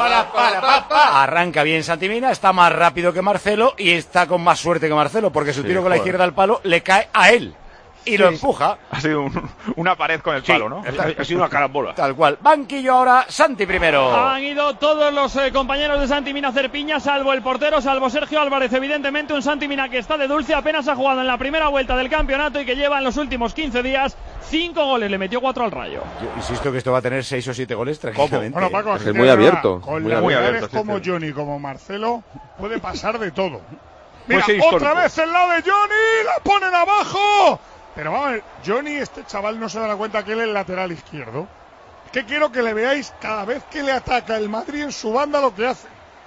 Arranca bien Santi Mina, está más rápido que Marcelo y está con más suerte que Marcelo, porque su tiro con la izquierda al palo le cae a él. Y lo empuja. Ha sido una pared con el palo, ¿no? Ha sido una carambola. Tal cual. Banquillo ahora, Santi primero. Han ido todos los compañeros de Santi Mina a hacer piña, salvo el portero, salvo Sergio Álvarez. Evidentemente un Santi Mina que está de dulce, apenas ha jugado en la primera vuelta del campeonato y que lleva en los últimos 15 días 5 goles, le metió 4 al Rayo. Yo insisto que esto va a tener 6 o 7 goles tranquilamente. Bueno, Paco, es muy abierto. Con muy laterales abierto, como sí. Johnny, como Marcelo, puede pasar de todo. Mira, Pues sí, otra histórico. vez el lado de Johnny, la ponen abajo. Pero vamos a ver, Johnny, este chaval no se dará cuenta que él es el lateral izquierdo. Que quiero que le veáis cada vez que le ataca el Madrid en su banda lo que hace.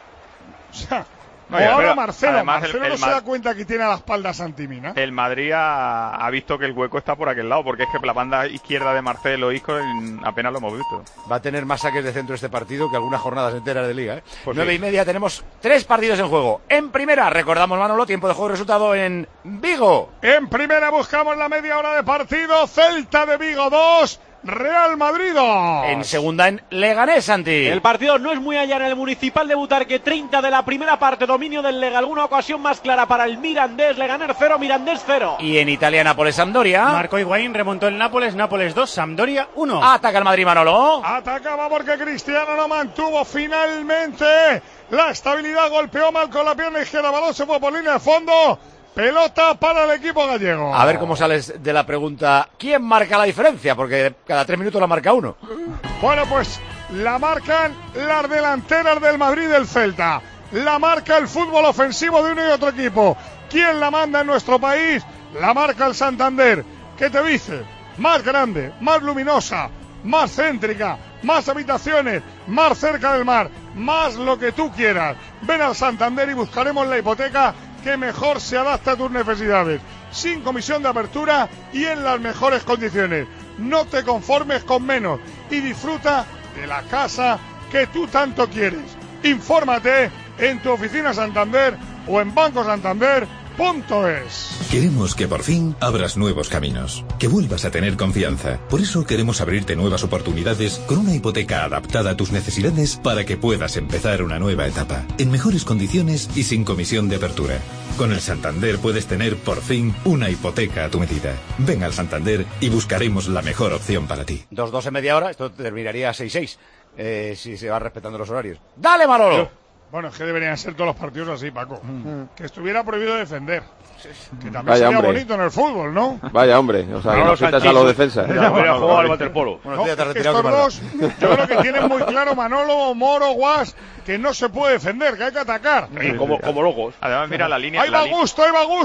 O sea, No, o y ahora pero, Marcelo además, Marcelo no se da cuenta que tiene a la espalda a Santi Mina. El Madrid ha visto que el hueco está por aquel lado, porque es que la banda izquierda de Marcelo Isco apenas lo hemos visto. Va a tener más saques de centro este partido que algunas jornadas enteras de liga, ¿eh? Pues 9:30 tenemos 3 partidos en juego. En primera, recordamos, Manolo, tiempo de juego y resultado en Vigo. En primera buscamos la media hora de partido. Celta de Vigo 2, Real Madrid 2. En segunda, en Leganés, Santi. El partido no es muy allá en el Municipal de Butarque, 30 de la primera parte, dominio del Lega, alguna ocasión más clara para el Mirandés, Leganés 0, Mirandés 0. Y en Italia, Nápoles, Sampdoria. Marco Higuaín remontó el Nápoles, Nápoles 2, Sampdoria 1. Ataca el Madrid, Manolo. Atacaba porque Cristiano no mantuvo finalmente la estabilidad, golpeó mal con la pierna izquierda, balón se fue por línea de fondo, pelota para el equipo gallego. A ver cómo sales de la pregunta, ¿quién marca la diferencia? Porque cada 3 minutos la marca uno. Bueno, pues la marcan las delanteras del Madrid y del Celta, la marca el fútbol ofensivo de uno y otro equipo. ¿Quién la manda en nuestro país? La marca el Santander. ¿Qué te dice? Más grande, más luminosa, más céntrica, más habitaciones, más cerca del mar, más lo que tú quieras. Ven al Santander y buscaremos la hipoteca que mejor se adapta a tus necesidades, sin comisión de apertura y en las mejores condiciones. No te conformes con menos y disfruta de la casa que tú tanto quieres. Infórmate en tu oficina Santander o en bancosantander.es. Queremos que por fin abras nuevos caminos, que vuelvas a tener confianza. Por eso queremos abrirte nuevas oportunidades con una hipoteca adaptada a tus necesidades para que puedas empezar una nueva etapa, en mejores condiciones y sin comisión de apertura. Con el Santander puedes tener por fin una hipoteca a tu medida. Ven al Santander y buscaremos la mejor opción para ti. 2-2 en media hora, esto terminaría 6-6, si se van respetando los horarios. ¡Dale, Manolo! Bueno, es que deberían ser todos los partidos así, Paco. Que estuviera prohibido defender. Que también Vaya, sería hombre. bonito en el fútbol, ¿no? Vaya, hombre. O sea, que Manolo nos quitas Sanchís, a los defensas. ya hubiera jugado al waterpolo. No, es que estos dos, yo creo que tienen muy claro Manolo, Moro, Guas, que no se puede defender, que hay que atacar. Y como locos. Además, mira la línea. Ahí va Gusto,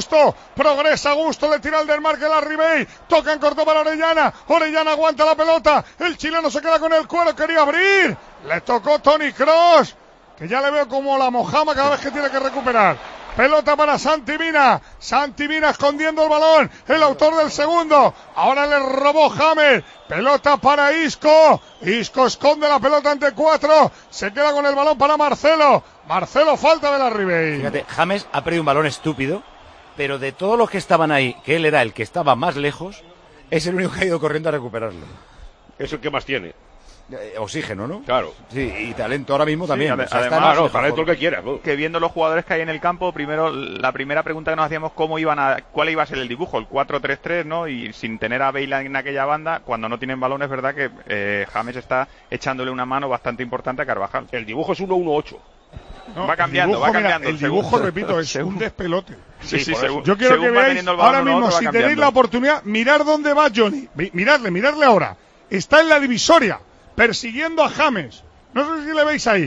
progresa Gusto, le tira el desmarque la Ribey, toca en corto para Orellana, Orellana aguanta la pelota, el chileno se queda con el cuero, quería abrir, le tocó Toni Kroos, que ya le veo como la mojama cada vez que tiene que recuperar. Pelota para Santi Mina escondiendo el balón, el autor del segundo, ahora le robó James, pelota para Isco esconde la pelota ante 4, se queda con el balón para Marcelo, falta de la Ribey. Fíjate, James ha perdido un balón estúpido, pero de todos los que estaban ahí, que él era el que estaba más lejos, es el único que ha ido corriendo a recuperarlo. Es el que más tiene. Oxígeno, ¿no? Claro. Sí, y talento ahora mismo también. Sí, O sea, además, está en talento el que quiera. Que viendo los jugadores que hay en el campo, primero la primera pregunta que nos hacíamos, cuál iba a ser el dibujo, el 4-3-3, ¿no? Y sin tener a Bale en aquella banda, cuando no tienen balón, es verdad que James está echándole una mano bastante importante a Carvajal. El dibujo es 1-1-8. No, va cambiando, el dibujo, va cambiando. Mira, el dibujo, repito, es un despelote. Sí, según, yo quiero que veáis ahora mismo, si tenéis la oportunidad, oportunidad, mirar dónde va Johnny. Miradle ahora. Está en la divisoria, persiguiendo a James. No sé si le veis ahí.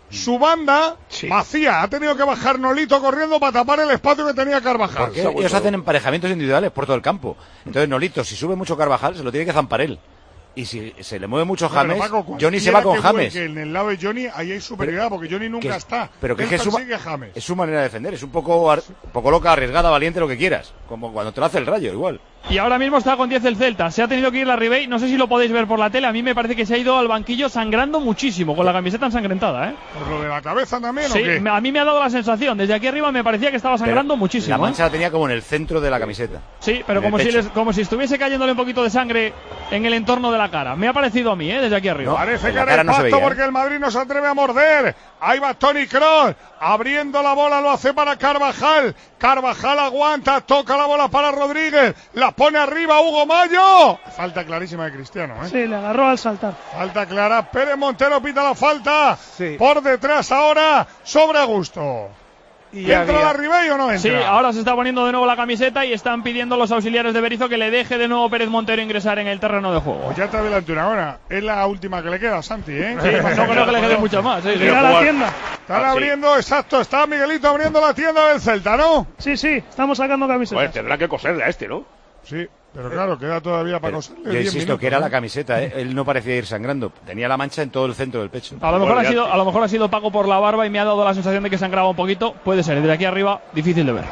su banda vacía. Ha tenido que bajar Nolito corriendo para tapar el espacio que tenía Carvajal. Porque ellos hacen emparejamientos individuales por todo el campo. Entonces Nolito, si sube mucho Carvajal, se lo tiene que zampar él. Y si se le mueve mucho James, Johnny se va con James. Que en el lado de Johnny ahí hay superioridad, porque Johnny nunca está. Pero que es James. Es su manera de defender, es un poco loca, arriesgada, valiente, lo que quieras. Como cuando te lo hace el Rayo, igual. Y ahora mismo está con 10 el Celta. Se ha tenido que ir la Ribey. No sé si lo podéis ver por la tele. A mí me parece que se ha ido al banquillo sangrando muchísimo, con la camiseta ensangrentada, ¿eh? ¿Por lo de la cabeza también sí, o qué? A mí me ha dado la sensación. Desde aquí arriba me parecía que estaba sangrando muchísimo. La mancha la tenía como en el centro de la camiseta. Sí, pero como si estuviese cayéndole un poquito de sangre en el entorno de la cara. Me ha parecido a mí, desde aquí arriba. No, parece que era el pasto porque el Madrid no se atreve a morder. Ahí va Toni Kroos, abriendo la bola, lo hace para Carvajal. Carvajal aguanta, toca la bola para Rodríguez, la pone arriba Hugo Mayo. Falta clarísima de Cristiano, ¿eh? Sí, le agarró al saltar. Falta clara, Pérez Montero pita la falta. Sí. Por detrás ahora, sobre Augusto. ¿Y entra la Ribey o no entra? Sí, ahora se está poniendo de nuevo la camiseta y están pidiendo los auxiliares de Berizzo que le deje de nueve Pérez Montero ingresar en el terreno de juego. Pues ya te adelanto una hora. Es la última que le queda, Santi, ¿eh? Sí, no creo que le quede mucho más. Mira la tienda. Están abriendo, exacto, está Miguelito abriendo la tienda del Celta, ¿no? Sí, estamos sacando camisetas. Pues tendrá que coserle a este, ¿no? Sí, pero claro, queda todavía para coserle. Yo insisto que era la camiseta, ¿eh? Él no parecía ir sangrando. Tenía la mancha en todo el centro del pecho. A lo mejor ha sido Paco por la barba y me ha dado la sensación de que sangraba un poquito. Puede ser, desde aquí arriba, difícil de ver.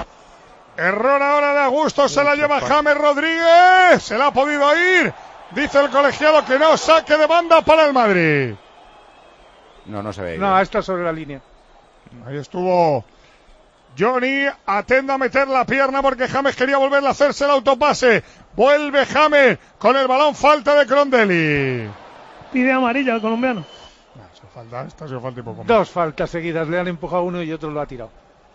Error ahora de Augusto, se la lleva James Rodríguez. Se la ha podido ir. Dice el colegiado que no, saque de banda para el Madrid. No se ve. No, está sobre la línea. Ahí estuvo Johnny, atenta a meter la pierna porque James quería volverle a hacerse el autopase. Vuelve James con el balón, falta de Crondelli. Pide amarilla al colombiano. Esta ha sido falta y poco más. Dos faltas seguidas, le han empujado uno y otro lo ha tirado.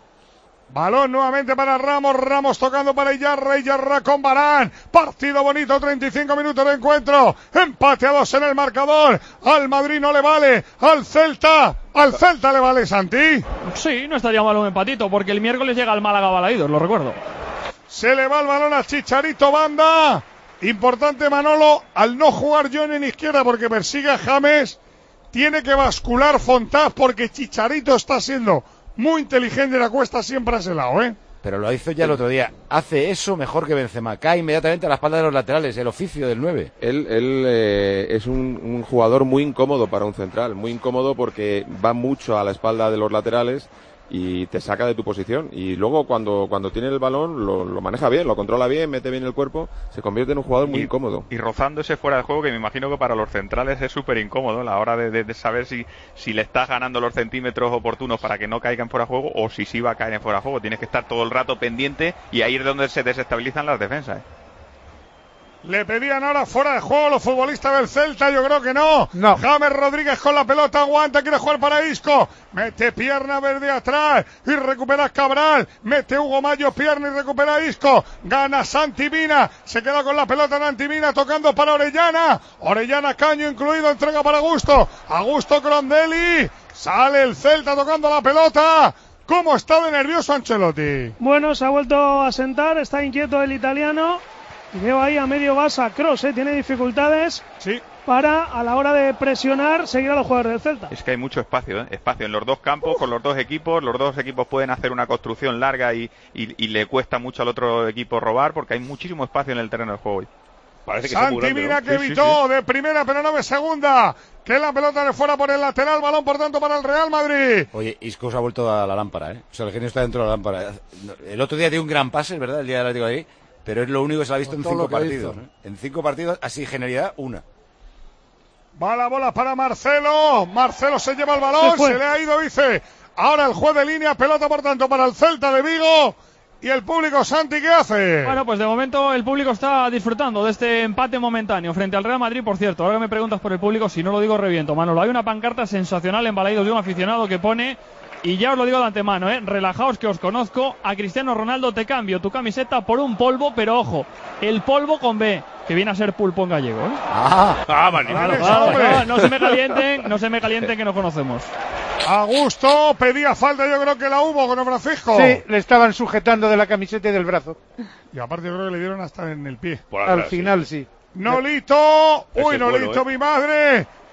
Balón nuevamente para Ramos tocando para Iyarra con Varane. Partido bonito, 35 minutos de encuentro. Empate a 2 en el marcador. Al Madrid no le vale, al Celta le vale, Santi. Sí, no estaría mal un empatito, porque el miércoles llega el Málaga Balaídos, lo recuerdo. Se le va el balón a Chicharito, banda. Importante Manolo, al no jugar Johnny en izquierda porque persigue a James, tiene que bascular Fontás porque Chicharito está siendo muy inteligente, la cuesta siempre a ese lado, ¿eh? Pero lo hizo ya el otro día. Hace eso mejor que Benzema. Cae inmediatamente a la espalda de los laterales, el oficio del 9. Él es un jugador muy incómodo para un central. Muy incómodo porque va mucho a la espalda de los laterales y te saca de tu posición. Y luego cuando tiene el balón lo maneja bien, lo controla bien, mete bien el cuerpo. Se convierte en un jugador muy incómodo. Y rozando ese fuera de juego que me imagino que para los centrales es súper incómodo a la hora de saber si le estás ganando los centímetros oportunos para que no caiga en fuera de juego o si sí va a caer en fuera de juego. Tienes que estar todo el rato pendiente y ahí es donde se desestabilizan las defensas, ¿eh? Le pedían ahora fuera de juego los futbolistas del Celta, yo creo que no. James Rodríguez con la pelota, aguanta, quiere jugar para Isco. Mete pierna verde atrás y recupera Cabral. Mete Hugo Mayo pierna y recupera Isco. Gana Santi Mina, se queda con la pelota Santi Mina tocando para Orellana. Orellana caño incluido, entrega para Augusto Crondelli. Sale el Celta tocando la pelota. ¿Cómo está de nervioso Ancelotti? Bueno, se ha vuelto a sentar, está inquieto el italiano. Y veo ahí a medio gas a Kroos, tiene dificultades para, a la hora de presionar, seguir a los jugadores del Celta. Es que hay mucho espacio, espacio en los dos campos, con los dos equipos pueden hacer una construcción larga y le cuesta mucho al otro equipo robar porque hay muchísimo espacio en el terreno de juego hoy. Parece que Santi Mina que evitó de primera pero no de segunda, que la pelota de fuera por el lateral, balón por tanto para el Real Madrid. Oye, Isco se ha vuelto a la lámpara, O sea, el genio está dentro de la lámpara. El otro día dio un gran pase, ¿verdad? El día del Atlético de Madrid. Pero es lo único que se ha visto en 5 partidos. En 5 partidos, así genialidad, una. Va la bola para Marcelo. Marcelo se lleva el balón, se le ha ido, dice. Ahora el juez de línea, pelota por tanto para el Celta de Vigo. ¿Y el público, Santi, qué hace? Bueno, pues de momento el público está disfrutando de este empate momentáneo frente al Real Madrid, por cierto. Ahora que me preguntas por el público, si no lo digo reviento, Manolo. Hay una pancarta sensacional en Balaídos de un aficionado que pone... Y ya os lo digo de antemano, relajaos que os conozco. A Cristiano Ronaldo te cambio tu camiseta por un polvo, pero ojo, el polvo con B, que viene a ser pulpo en gallego, vale. No se me calienten que no conocemos. Augusto pedía falta, yo creo que la hubo con Francisco. Sí, le estaban sujetando de la camiseta y del brazo. Y aparte yo creo que le dieron hasta en el pie. Al final sí. Nolito, Nolito, mi madre.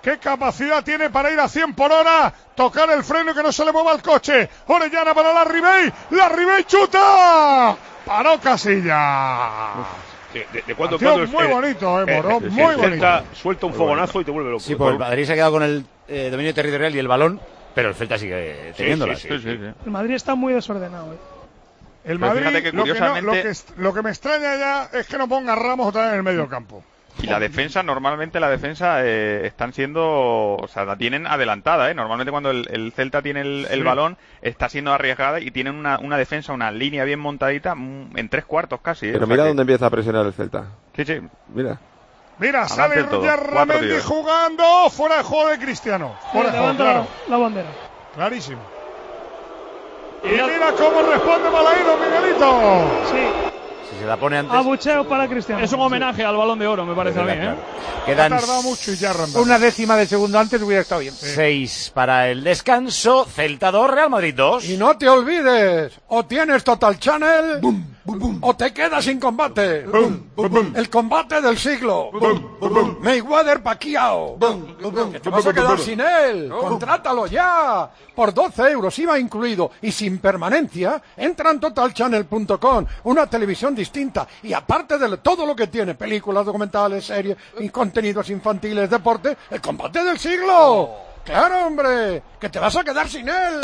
¿Qué capacidad tiene para ir a 100 por hora? Tocar el freno y que no se le mueva el coche. Orellana para la Ribey chuta. Paró Casilla. De cuando en cuando muy bonito, Morón, muy bonito. Suelta un fogonazo y te vuelve loco. Sí, pues el Madrid se ha quedado con el dominio territorial y el balón, pero el Celta sigue teniéndola. Sí. El Madrid está muy desordenado. El Madrid, que lo que me extraña ya es que no ponga a Ramos otra vez en el medio campo. Y la defensa, normalmente están siendo, o sea, la tienen adelantada, ¿eh? Normalmente cuando el Celta tiene el balón, está siendo arriesgada y tienen una defensa, una línea bien montadita en 3/4 casi, ¿eh? Pero mira dónde empieza a presionar el Celta. Sí. Mira, sale Yarramendi jugando, fuera de juego de Cristiano. Fuera de juego, claro. La bandera. Clarísimo. Y mira cómo responde Balaído, Miguelito. Sí. Si se la pone antes. Abucheo para Cristiano. Es un homenaje al Balón de Oro, me parece a mí, ¿eh? Quedan ha tardado mucho y ya una décima de segundo antes hubiera estado bien. 6 para el descanso. Celta 2, Real Madrid 2. Y no te olvides, o tienes Total Channel o te quedas sin combate. El combate del siglo. Mayweather Pacquiao. Que te vas a quedar sin él. Contrátalo ya. Por 12 euros IVA incluido y sin permanencia, entra en totalchannel.com. Una televisión distinta. Y aparte de todo lo que tiene, películas, documentales, series, y contenidos infantiles, deporte, el combate del siglo. Claro, hombre, que te vas a quedar sin él.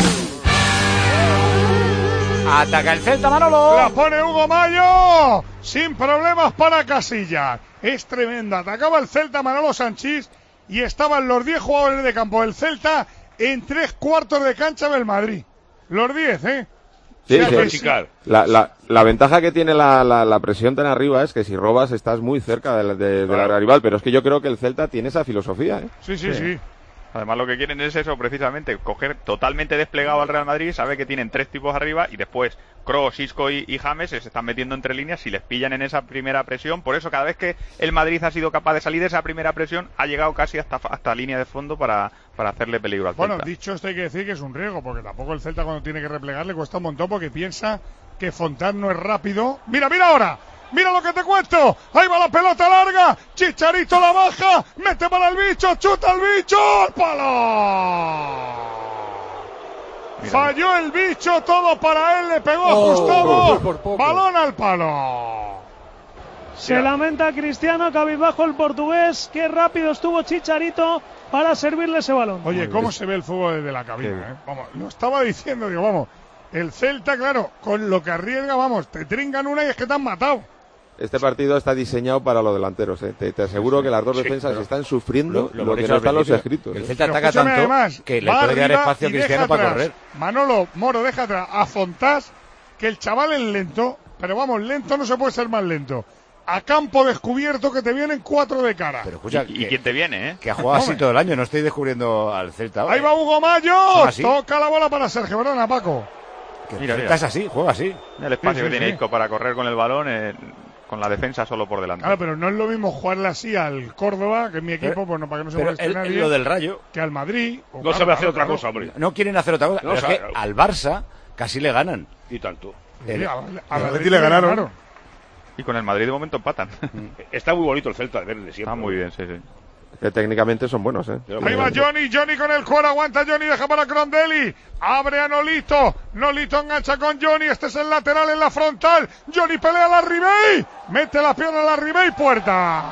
Ataca el Celta, Manolo. La pone Hugo Mayo. Sin problemas para Casillas. Es tremenda. Atacaba el Celta Manolo Sanchís y estaban los 10 jugadores de campo del Celta en 3/4 de cancha del Madrid. Los 10, ¿eh? Sí, o sea, sí. La ventaja que tiene la presión tan arriba es que si robas estás muy cerca de la rival, pero es que yo creo que el Celta tiene esa filosofía, ¿eh? Sí. Además lo que quieren es eso precisamente, coger totalmente desplegado al Real Madrid, sabe que tienen 3 tipos arriba y después Kroos, Isco y James se están metiendo entre líneas, si les pillan en esa primera presión, por eso cada vez que el Madrid ha sido capaz de salir de esa primera presión, ha llegado casi hasta línea de fondo para hacerle peligro al Celta. Bueno, dicho esto hay que decir que es un riesgo, porque tampoco el Celta cuando tiene que replegar le cuesta un montón porque piensa que Fontán no es rápido. ¡Mira ahora! ¡Mira lo que te cuento! ¡Ahí va la pelota larga! ¡Chicharito la baja! ¡Mete para el bicho! ¡Chuta el bicho! ¡Al palo! Mira. Falló el bicho, todo para él, le pegó ajustado. Balón al palo. Se lamenta Cristiano, cabizbajo el portugués. Qué rápido estuvo Chicharito para servirle ese balón. Oye, ¿cómo se ve el fútbol desde la cabina? Vamos, lo estaba diciendo, digo, vamos. El Celta, claro, con lo que arriesga, vamos, te trincan una y es que te han matado. Este partido está diseñado para los delanteros, ¿eh? Te aseguro que las dos defensas están sufriendo lo que no están los escritos. El Celta ataca tanto además, que le puede dar espacio a Cristiano para correr. Manolo Moro deja atrás a Fontás, que el chaval es lento, pero vamos, lento no se puede ser más lento. A campo descubierto que te vienen 4 de cara. Pero escucha, ¿Y quién te viene, eh? Que ha jugado así todo el año, no estoy descubriendo al Celta. Ahí va Hugo Mayo, toca la bola para Sergio, ¿verdad, Paco? Mira, es así, juega así. El espacio que tiene Isco para correr con el balón, con la defensa solo por delante. Claro, pero no es lo mismo jugarle así al Córdoba, que es mi equipo, pues no, para que no se moleste nadie. Lo del Rayo. Que al Madrid. No sabe hacer otra cosa, hombre. No quieren hacer otra cosa. Pero es que al Barça casi le ganan. Y tanto. Al Madrid le ganaron. Y con el Madrid de momento empatan. Está muy bonito el Celta de verle siempre. Está muy bien, sí. Que técnicamente son buenos, ¿eh? Ahí va Johnny con el cuero, aguanta Johnny, deja para Crondelli, abre a Nolito engancha con Johnny, este es el lateral en la frontal, Johnny pelea a la Ribey, mete la pierna a la Ribey, puerta.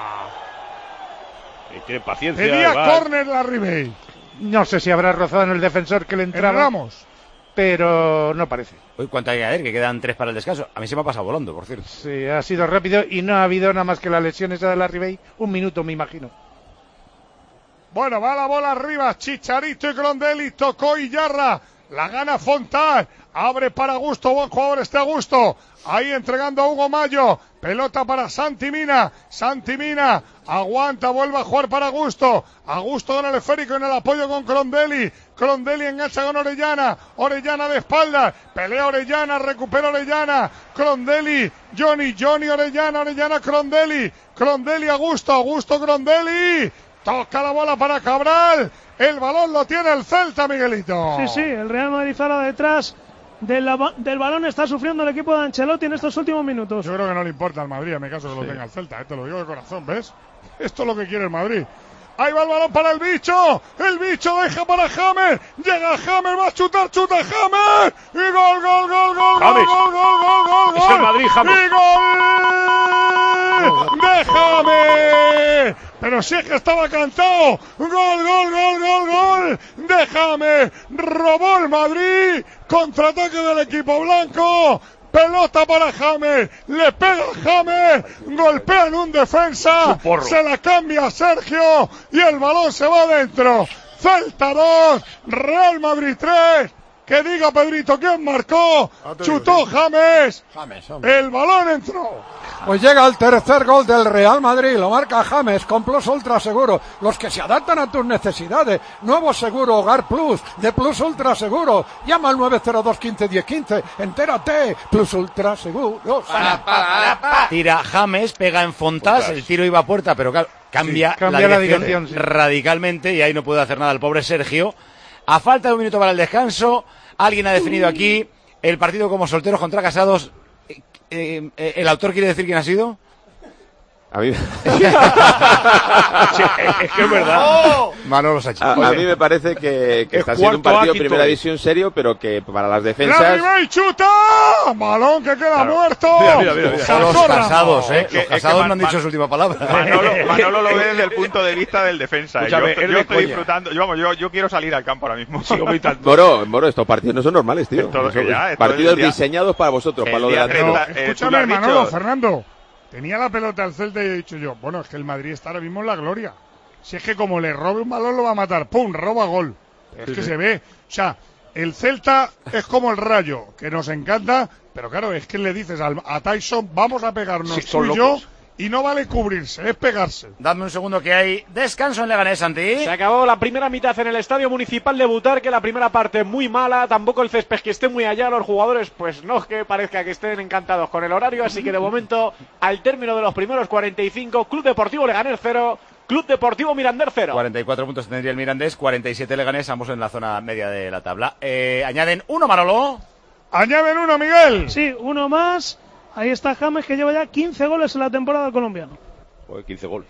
Tiene paciencia. Tenía córner la Ribey. No sé si habrá rozado en el defensor que le entraba. Ramos. Pero no parece. Hoy cuánto hay que hacer, que quedan 3 para el descanso. A mí se me ha pasado volando, por cierto. Sí, ha sido rápido y no ha habido nada más que la lesión esa de la Ribey. 1 minuto, me imagino. Bueno, va la bola arriba, Chicharito y Crondelli, tocó Iyarra, la gana Fontán, abre para Augusto, buen jugador este Augusto, ahí entregando a Hugo Mayo, pelota para Santi Mina, aguanta, vuelve a jugar para Augusto gana el esférico en el apoyo con Crondelli engancha con Orellana de espaldas, pelea Orellana, recupera Orellana, Crondelli, Johnny, Orellana, Crondelli, Augusto, Crondelli. Toca la bola para Cabral. El balón lo tiene el Celta, Miguelito. Sí, el Real Madrid ahora detrás del balón está sufriendo el equipo de Ancelotti en estos últimos minutos. Yo creo que no le importa al Madrid, en mi caso que lo tenga el Celta, te lo digo de corazón, ¿ves? Esto es lo que quiere el Madrid. Ahí va el balón para el bicho deja para James, llega James, va a chutar, chuta James, y gol, James. gol, Es el Madrid, James. y gol de James, pero si es que estaba cantado, gol de James, robó el Madrid, contraataque del equipo blanco, pelota para James, le pega James, golpea en un defensa, se la cambia a Sergio y el balón se va adentro. Celta 2, Real Madrid 3. Que diga Pedrito quién marcó. Chutó James. El balón entró. Pues llega el tercer gol del Real Madrid, lo marca James con Plus Ultra Seguro, los que se adaptan a tus necesidades. Nuevo seguro Hogar Plus, de Plus Ultra Seguro. Llama al 902 15 10 15, entérate, Plus Ultra Seguro. Tira James, pega en Fontás, el tiro iba a puerta, pero claro, cambia la dirección radicalmente y ahí no puede hacer nada el pobre Sergio. A falta de un minuto para el descanso, alguien ha definido aquí el partido como solteros contra casados. ¿El autor quiere decir quién ha sido? A mí... Es que es verdad. Manolo Sánchez. A mí me parece que está siendo un partido primera división serio, pero que para las defensas... ¡La chuta! ¡Balón que queda muerto! Mira. Los casados, los casados no han dicho su última palabra. Manolo lo ve desde el punto de vista del defensa. Yo estoy disfrutando. Yo quiero salir al campo ahora mismo. Moro, estos partidos no son normales, tío. Partidos diseñados para vosotros, para los delanteros. Escúchame, Manolo, Fernando. Tenía la pelota al Celta y he dicho yo, bueno, es que el Madrid está ahora mismo en la gloria. Si es que como le robe un balón lo va a matar, ¡pum!, roba gol. Es que se ve. O sea, el Celta es como el Rayo, que nos encanta, pero claro, es que le dices a Tyson, vamos a pegarnos tú y yo, y no vale cubrirse, es pegarse. Dame un segundo que hay descanso en Leganés, Santi. Se acabó la primera mitad en el Estadio Municipal de Butarque, la primera parte muy mala, tampoco el césped que esté muy allá, los jugadores pues no es que parezca que estén encantados con el horario, así que de momento, al término de los primeros 45, Club Deportivo Leganés 0, Club Deportivo Mirandés 0. 44 puntos tendría el Mirandés, 47 Leganés, ambos en la zona media de la tabla. Añaden uno, Manolo. Añaden uno, Miguel. Sí, uno más. Ahí está James, que lleva ya 15 goles en la temporada colombiana. 15 goles.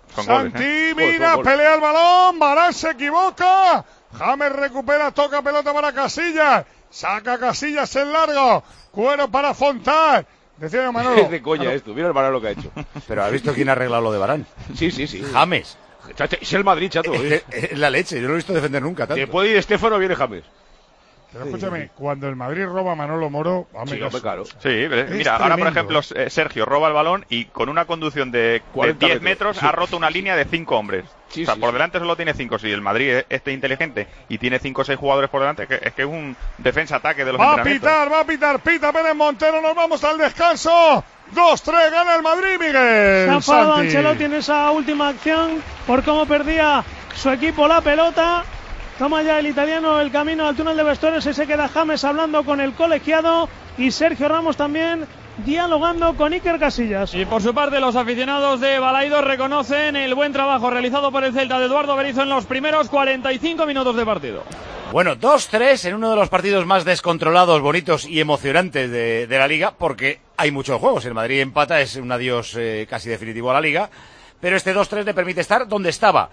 Santi, mira, pelea el balón, Varane se equivoca. James recupera, toca pelota para Casillas. Saca Casillas en largo. Cuero para Fontán. Decía Manolo. Es de coña esto, mira el Varane lo que ha hecho. Pero ¿has visto quién ha arreglado lo de Varane? Sí. James. Es el Madrid, chato. Es la leche, yo no lo he visto defender nunca tanto. Si puede ir Estéfano, viene James. Pero escúchame, cuando el Madrid roba a Moro, claro. Sí, mira, ahora por ejemplo Sergio roba el balón y con una conducción de 10 metros ha roto una línea de 5 hombres. Por delante solo tiene 5. Si el Madrid es inteligente y tiene 5 o 6 jugadores por delante, es que es un defensa-ataque de los entrenamientos. Va a pitar, pita Pérez Montero, nos vamos al descanso. 2-3, gana el Madrid, Miguel. Se ha enfadado Ancelotti en esa última acción por cómo perdía su equipo la pelota. Toma ya el italiano el camino al túnel de vestuarios y se queda James hablando con el colegiado y Sergio Ramos también dialogando con Iker Casillas. Y por su parte los aficionados de Balaidos reconocen el buen trabajo realizado por el Celta de Eduardo Berizzo en los primeros 45 minutos de partido. Bueno, 2-3 en uno de los partidos más descontrolados, bonitos y emocionantes de la Liga, porque hay muchos juegos. El Madrid empata, es un adiós casi definitivo a la Liga, pero este 2-3 le permite estar donde estaba.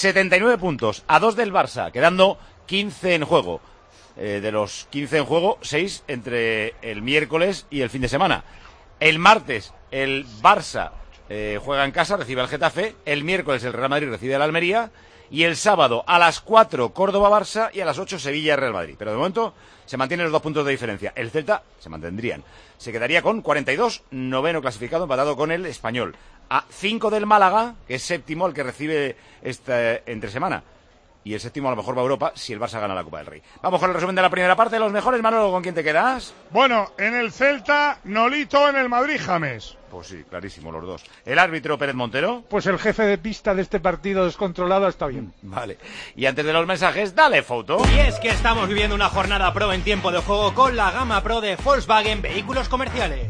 79 puntos, a 2 del Barça, quedando 15 en juego. De los 15 en juego, 6 entre el miércoles y el fin de semana. El martes, el Barça juega en casa, recibe al Getafe. El miércoles, el Real Madrid recibe al Almería. Y el sábado, a las 4, Córdoba-Barça y a las 8, Sevilla-Real Madrid. Pero de momento se mantienen los 2 puntos de diferencia. El Celta se mantendrían. Se quedaría con 42, noveno clasificado, empatado con el Español. A 5 del Málaga, que es séptimo, al que recibe esta entre semana. Y el séptimo a lo mejor va a Europa si el Barça gana la Copa del Rey. Vamos con el resumen de la primera parte. Los mejores, Manolo, ¿con quién te quedas? Bueno, en el Celta, Nolito, en el Madrid, James. Pues sí, clarísimo los dos. ¿El árbitro Pérez Montero? Pues el jefe de pista de este partido descontrolado está bien. Vale. Y antes de los mensajes, dale foto. Y es que estamos viviendo una jornada pro en tiempo de juego con la gama pro de Volkswagen Vehículos Comerciales.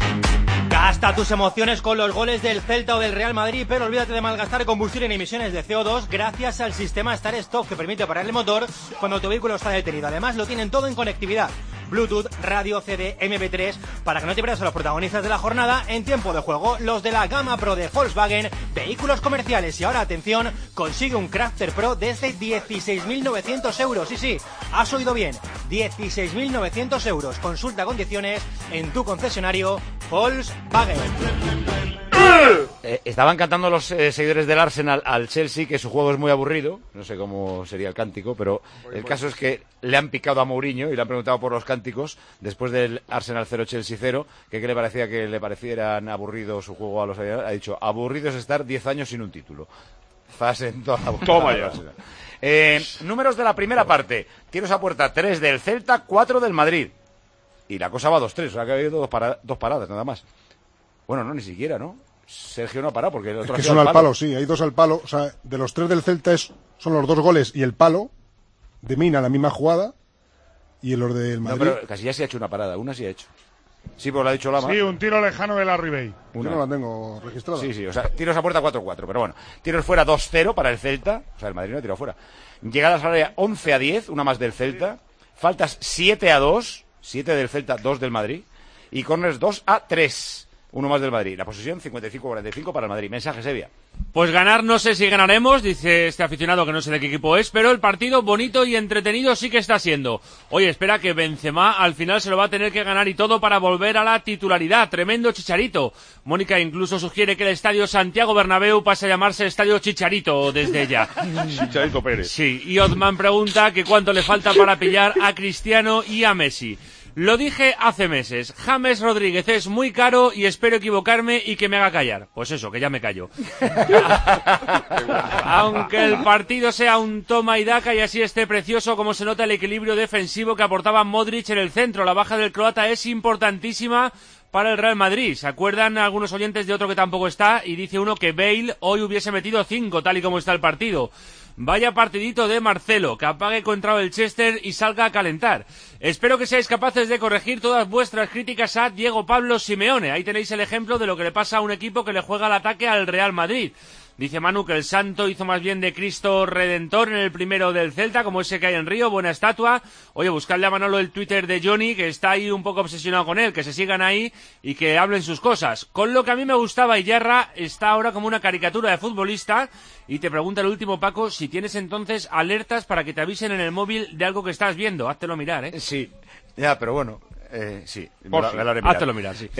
Gasta tus emociones con los goles del Celta o del Real Madrid, pero olvídate de malgastar combustible en emisiones de CO2 gracias al sistema Start Stop que permite parar el motor cuando tu vehículo está detenido. Además, lo tienen todo en conectividad. Bluetooth, radio, CD, MP3, para que no te pierdas a los protagonistas de la jornada en tiempo de juego, los de la gama Pro de Volkswagen, vehículos comerciales. Y ahora, atención, consigue un Crafter Pro desde 16.900 euros. Sí, has oído bien, 16.900 euros. Consulta condiciones en tu concesionario Volkswagen. Estaban cantando los seguidores del Arsenal al Chelsea que su juego es muy aburrido. No sé cómo sería el cántico, pero el caso es que le han picado a Mourinho y le han preguntado por los cánticos después del Arsenal 0 Chelsea 0, que qué le parecía que le parecieran aburrido su juego a los aficionados. Ha dicho, aburrido es estar 10 años sin un título. Zas en toda la boca. Toma ya. Números de la primera parte. Tiros a puerta, 3 del Celta, 4 del Madrid. Y la cosa va 2-3, o sea que ha habido dos paradas nada más. Bueno, no, ni siquiera, ¿no? Sergio no ha parado porque el otro es que son al palo, sí, hay 2 al palo. O sea, de los 3 del Celta son los 2 goles y el palo de Mina, la misma jugada, y los del Madrid. No, pero casi ya se ha hecho una parada, una sí ha hecho. Sí, pues lo ha dicho Lama. Sí, un tiro lejano de la Ribey. Yo no la tengo registrada. Sí, o sea, tiros a puerta 4-4, pero bueno. Tiros fuera 2-0 para el Celta, o sea, el Madrid no ha tirado fuera. Llegadas al área 11-10, una más del Celta. Faltas 7-2, 7 del Celta, 2 del Madrid. Y corners 2-3. Uno más del Madrid. La posesión 55-45 para el Madrid. Mensaje, Sevilla. Pues ganar no sé si ganaremos, dice este aficionado que no sé de qué equipo es, pero el partido bonito y entretenido sí que está siendo. Oye, espera que Benzema al final se lo va a tener que ganar y todo para volver a la titularidad. Tremendo Chicharito. Mónica incluso sugiere que el estadio Santiago Bernabéu pase a llamarse Estadio Chicharito desde ya. Chicharito Pérez. Sí, y Othman pregunta que cuánto le falta para pillar a Cristiano y a Messi. Lo dije hace meses, James Rodríguez es muy caro y espero equivocarme y que me haga callar. Pues eso, que ya me callo. Aunque el partido sea un toma y daca y así esté precioso como se nota el equilibrio defensivo que aportaba Modric en el centro. La baja del croata es importantísima para el Real Madrid. ¿Se acuerdan algunos oyentes de otro que tampoco está? Y dice uno que Bale hoy hubiese metido 5 tal y como está el partido. Vaya partidito de Marcelo, que apague contra el Chester y salga a calentar. Espero que seáis capaces de corregir todas vuestras críticas a Diego Pablo Simeone. Ahí tenéis el ejemplo de lo que le pasa a un equipo que le juega al ataque al Real Madrid. Dice Manu que el Santo hizo más bien de Cristo Redentor en el primero del Celta, como ese que hay en Río, buena estatua. Oye, buscadle a Manolo el Twitter de Johnny, que está ahí un poco obsesionado con él, que se sigan ahí y que hablen sus cosas. Con lo que a mí me gustaba, Iyarra está ahora como una caricatura de futbolista. Y te pregunta el último, Paco, si tienes entonces alertas para que te avisen en el móvil de algo que estás viendo. Háztelo mirar, ¿eh? Sí, ya, pero bueno, sí. Háztelo mirar, sí.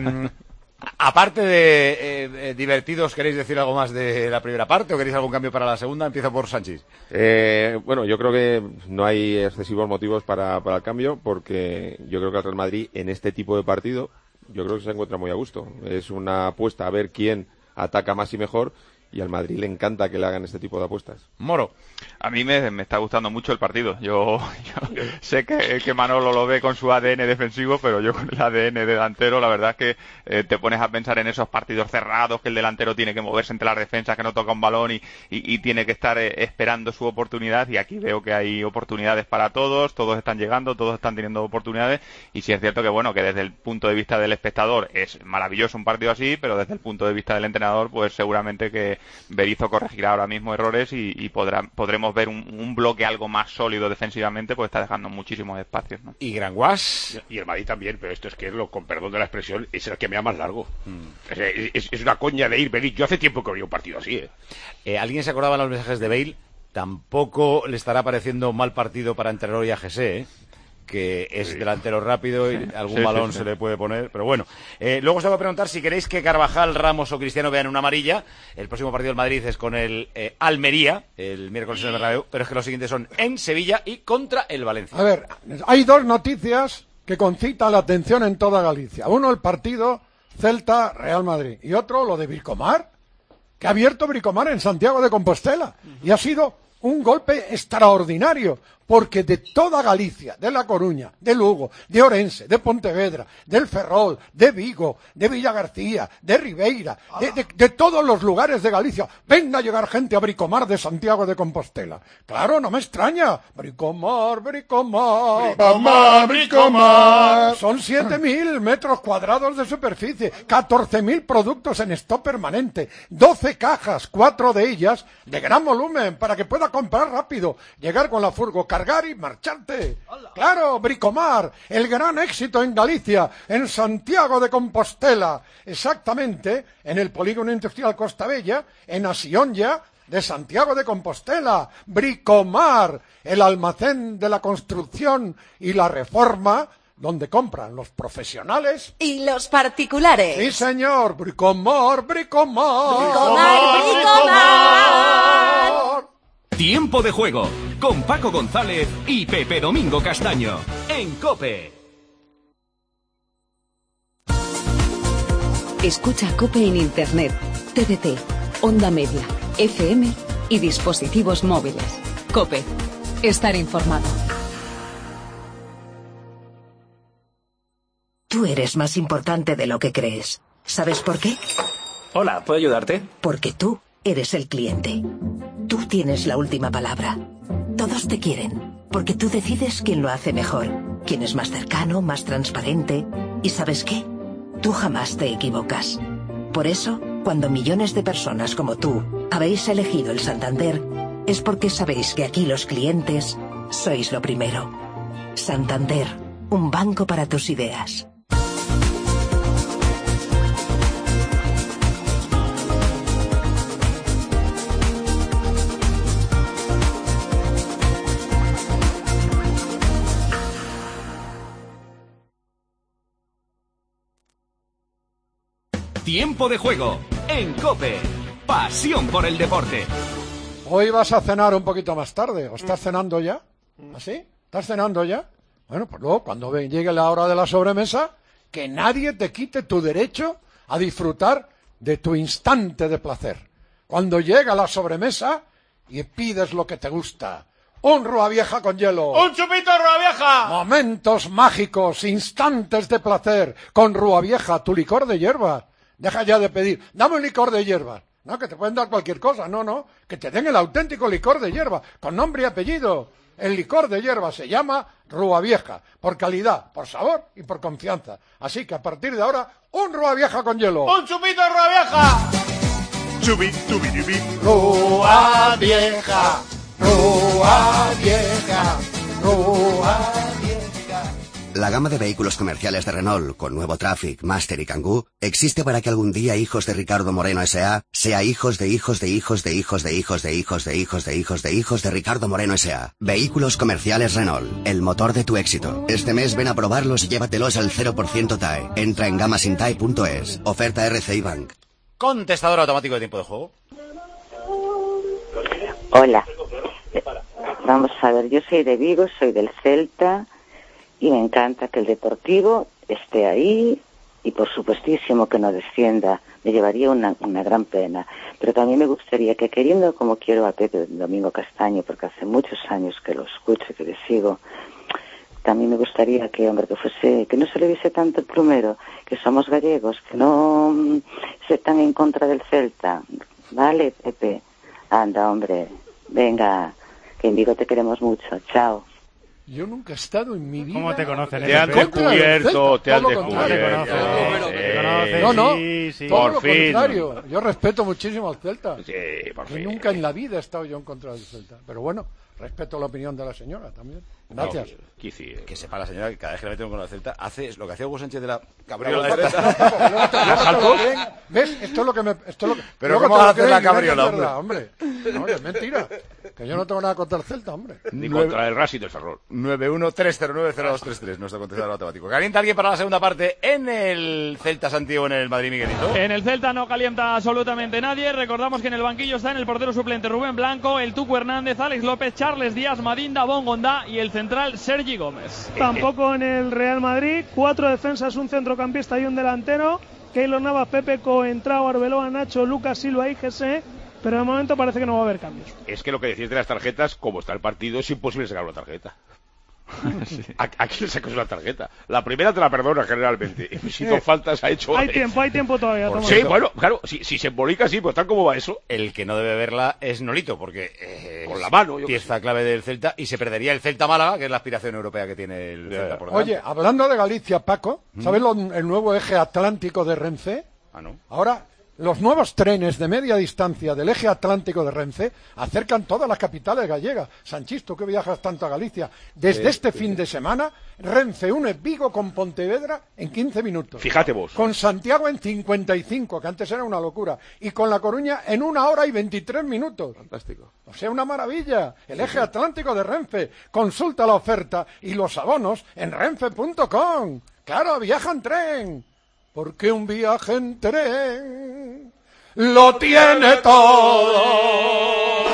Aparte de divertidos, ¿queréis decir algo más de la primera parte o queréis algún cambio para la segunda? Empiezo por Sánchez. Bueno, yo creo que no hay excesivos motivos para el cambio, porque yo creo que el Real Madrid en este tipo de partido yo creo que se encuentra muy a gusto. Es una apuesta a ver quién ataca más y mejor, y al Madrid le encanta que le hagan este tipo de apuestas. Moro. A mí me está gustando mucho el partido. Yo sé que Manolo lo ve con su ADN defensivo, pero yo con el ADN de delantero, la verdad es que te pones a pensar en esos partidos cerrados, que el delantero tiene que moverse entre las defensas, que no toca un balón y tiene que estar esperando su oportunidad, y aquí veo que hay oportunidades para todos están llegando, todos están teniendo oportunidades, y sí es cierto que bueno, que desde el punto de vista del espectador es maravilloso un partido así, pero desde el punto de vista del entrenador, pues seguramente que Berizzo corregirá ahora mismo errores y podremos ver un bloque algo más sólido defensivamente, pues está dejando muchísimos espacios, ¿no? Y Granguas. Y el Madrid también, pero esto es que con perdón de la expresión, es el que me da más largo. Es una coña de ir, venir. Yo hace tiempo que veía un partido así, ¿Alguien se acordaba de los mensajes de Bale? Tampoco le estará pareciendo mal partido para entrenador y a José, que es delantero rápido y algún balón se le puede poner, pero bueno. Luego os voy a preguntar si queréis que Carvajal, Ramos o Cristiano vean una amarilla. El próximo partido del Madrid es con el Almería, el miércoles en el Bernabéu, pero es que los siguientes son en Sevilla y contra el Valencia. A ver, hay 2 noticias que concitan la atención en toda Galicia. Uno, el partido Celta-Real Madrid, y otro, lo de Bricomar, que ha abierto Bricomar en Santiago de Compostela, y ha sido un golpe extraordinario, porque de toda Galicia, de La Coruña, de Lugo, de Orense, de Pontevedra, del Ferrol, de Vigo, de Villagarcía, de Ribeira, de todos los lugares de Galicia, venga a llegar gente a Bricomar de Santiago de Compostela. Claro, no me extraña. Bricomar, Bricomar, Bricomar, Bricomar. Son 7.000 metros cuadrados de superficie, 14.000 productos en stock permanente, 12 cajas, 4 de ellas de gran volumen, para que pueda comprar rápido, llegar con la furgo, cargar y marcharte. Claro, Bricomar, el gran éxito en Galicia, en Santiago de Compostela, exactamente en el polígono industrial Costa Bella, en Asionja de Santiago de Compostela. Bricomar, el almacén de la construcción y la reforma, donde compran los profesionales y los particulares. Sí, señor. Bricomar, Bricomar. Bricomar, Bricomar. Tiempo de juego con Paco González y Pepe Domingo Castaño en COPE. Escucha COPE en Internet, TDT, Onda Media, FM y dispositivos móviles. COPE. Estar informado. Tú eres más importante de lo que crees. ¿Sabes por qué? Hola, ¿puedo ayudarte? Porque tú eres el cliente. Tú tienes la última palabra. Todos te quieren, porque tú decides quién lo hace mejor, quién es más cercano, más transparente. ¿Y sabes qué? Tú jamás te equivocas. Por eso, cuando millones de personas como tú habéis elegido el Santander, es porque sabéis que aquí los clientes sois lo primero. Santander, un banco para tus ideas. Tiempo de juego en COPE. Pasión por el deporte. Hoy vas a cenar un poquito más tarde. ¿O estás cenando ya? ¿Así? ¿Estás cenando ya? Bueno, pues luego, cuando llegue la hora de la sobremesa, que nadie te quite tu derecho a disfrutar de tu instante de placer. Cuando llega la sobremesa y pides lo que te gusta. Un Rúa Vieja con hielo. ¡Un chupito Rúa Vieja! Momentos mágicos, instantes de placer con Rúa Vieja, tu licor de hierba. Deja ya de pedir, dame un licor de hierba. No, que te pueden dar cualquier cosa, no, que te den el auténtico licor de hierba, con nombre y apellido. El licor de hierba se llama Rúa Vieja, por calidad, por sabor y por confianza. Así que a partir de ahora, un Rúa Vieja con hielo. ¡Un chupito Rúa Vieja! Chubi, chubi, chubi. Rúa Vieja, Rúa Vieja, Rúa Vieja. La gama de vehículos comerciales de Renault, con nuevo Traffic, Master y Kangoo, existe para que algún día hijos de Ricardo Moreno S.A. sea hijos de hijos de hijos de hijos de hijos de hijos de hijos de hijos de hijos de Ricardo Moreno S.A. Vehículos comerciales Renault, el motor de tu éxito. Este mes ven a probarlos y llévatelos al 0% TAE. Entra en gamasintae.es. Oferta RCI Bank. Contestador automático de tiempo de juego. Hola. Vamos a ver, yo soy de Vigo, soy del Celta y me encanta que el Deportivo esté ahí y por supuestísimo que no descienda. Me llevaría una gran pena. Pero también me gustaría que, queriendo como quiero a Pepe Domingo Castaño, porque hace muchos años que lo escucho y que le sigo, también me gustaría que, hombre, que no se le viese tanto el plumero, que somos gallegos, que no se están en contra del Celta. ¿Vale, Pepe? Anda, hombre, venga, que en Vigo te queremos mucho. Chao. Yo nunca he estado en mi vida. ¿Cómo te conocen? Te han descubierto, te han descubierto. No, sí. todo lo contrario. Yo respeto muchísimo al Celta. Sí, por fin. Nunca en la vida he estado yo en contra del Celta. Pero bueno, respeto la opinión de la señora también. Gracias. Que sepa la señora que cada vez que la meten con la Celta hace lo que hacía Hugo Sánchez de la cabriola. ¿Ves? Esto es lo que me... Pero ¿cómo vas a hacer la cabriola, hombre? No, es mentira. Que yo no tengo nada contra el Celta, hombre. Ni contra el Racing del Ferrol. 913090233, nuestro contestador automático. ¿Calienta alguien para la segunda parte en el Celta Santiago, en el Madrid Miguelito? En el Celta no calienta absolutamente nadie. Recordamos que en el banquillo están el portero suplente Rubén Blanco, el Tucu Hernández, Alex López, Charles Díaz, Madinda, Bongondá y el central Sergi Gómez. Tampoco en el Real Madrid, 4 defensas, un centrocampista y un delantero. Keylor Navas, Pepe Coentrao, Arbeloa, Nacho, Lucas Silva y Gese. Pero de momento parece que no va a haber cambios. Es que lo que decís de las tarjetas, como está el partido, es imposible sacar una tarjeta. Sí. ¿A quién le sacas una tarjeta? La primera te la perdona generalmente. Y si no faltas ha hecho... Hay tiempo todavía. Sí, bueno, claro, si se embolica, sí, pues tal como va eso. El que no debe verla es Nolito, porque con la mano, pieza clave del Celta, y se perdería el Celta-Málaga, que es la aspiración europea que tiene el Celta por delante. Oye, hablando de Galicia, Paco, ¿sabes el nuevo eje atlántico de Renfe? Ah, ¿no? Ahora Los nuevos trenes de media distancia del eje atlántico de Renfe acercan todas las capitales gallegas. Sanchis, tú que viajas tanto a Galicia, desde este fin de semana, Renfe une Vigo con Pontevedra en 15 minutos. Fíjate vos. Con Santiago en 55, que antes era una locura. Y con La Coruña en 1 hora y 23 minutos. Fantástico. O sea, una maravilla. El eje atlántico de Renfe. Consulta la oferta y los abonos en renfe.com. Claro, viaja en tren. Porque un viaje en tren lo tiene todo.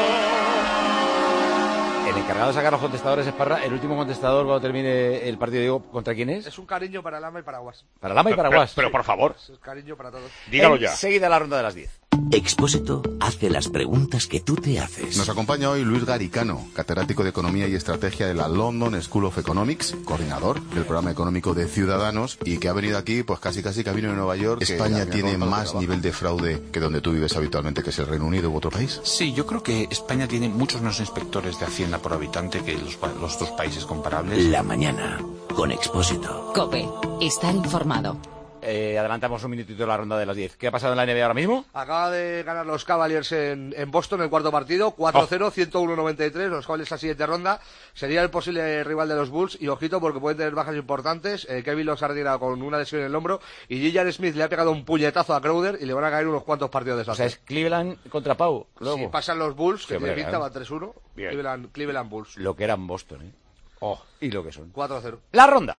El encargado de sacar los contestadores es Parra. El último contestador cuando termine el partido, digo, ¿contra quién es? Es un cariño para Lama y Paraguas. Para Lama y Paraguas. Pero por favor. Es cariño para todos. Dígalo ya. Seguida la ronda de las 10. Expósito hace las preguntas que tú te haces. Nos acompaña hoy Luis Garicano, catedrático de Economía y Estrategia de la London School of Economics, coordinador del programa económico de Ciudadanos y que ha venido aquí, pues casi camino de Nueva York. ¿España tiene más nivel de fraude que donde tú vives habitualmente, que es el Reino Unido u otro país? Sí, yo creo que España tiene muchos menos inspectores de Hacienda por habitante que los dos países comparables. La mañana, con Expósito. COPE. Estar informado. Adelantamos un minutito de la ronda de las 10. ¿Qué ha pasado en la NBA ahora mismo? Acaba de ganar los Cavaliers en Boston el cuarto partido, 4-0, 101-93. Los Cavaliers a siguiente ronda sería el posible rival de los Bulls. Y ojito porque pueden tener bajas importantes. Kevin Love se ha retirado con una lesión en el hombro. Y J.R. Smith le ha pegado un puñetazo a Crowder y le van a caer unos cuantos partidos de esas. O sea, es Cleveland contra Pau. Luego. Si pasan los Bulls, que Sí, tiene pinta, ¿eh? va 3-1. Cleveland Bulls. Lo que eran Boston, ¿eh? Y lo que son. 4-0. La ronda.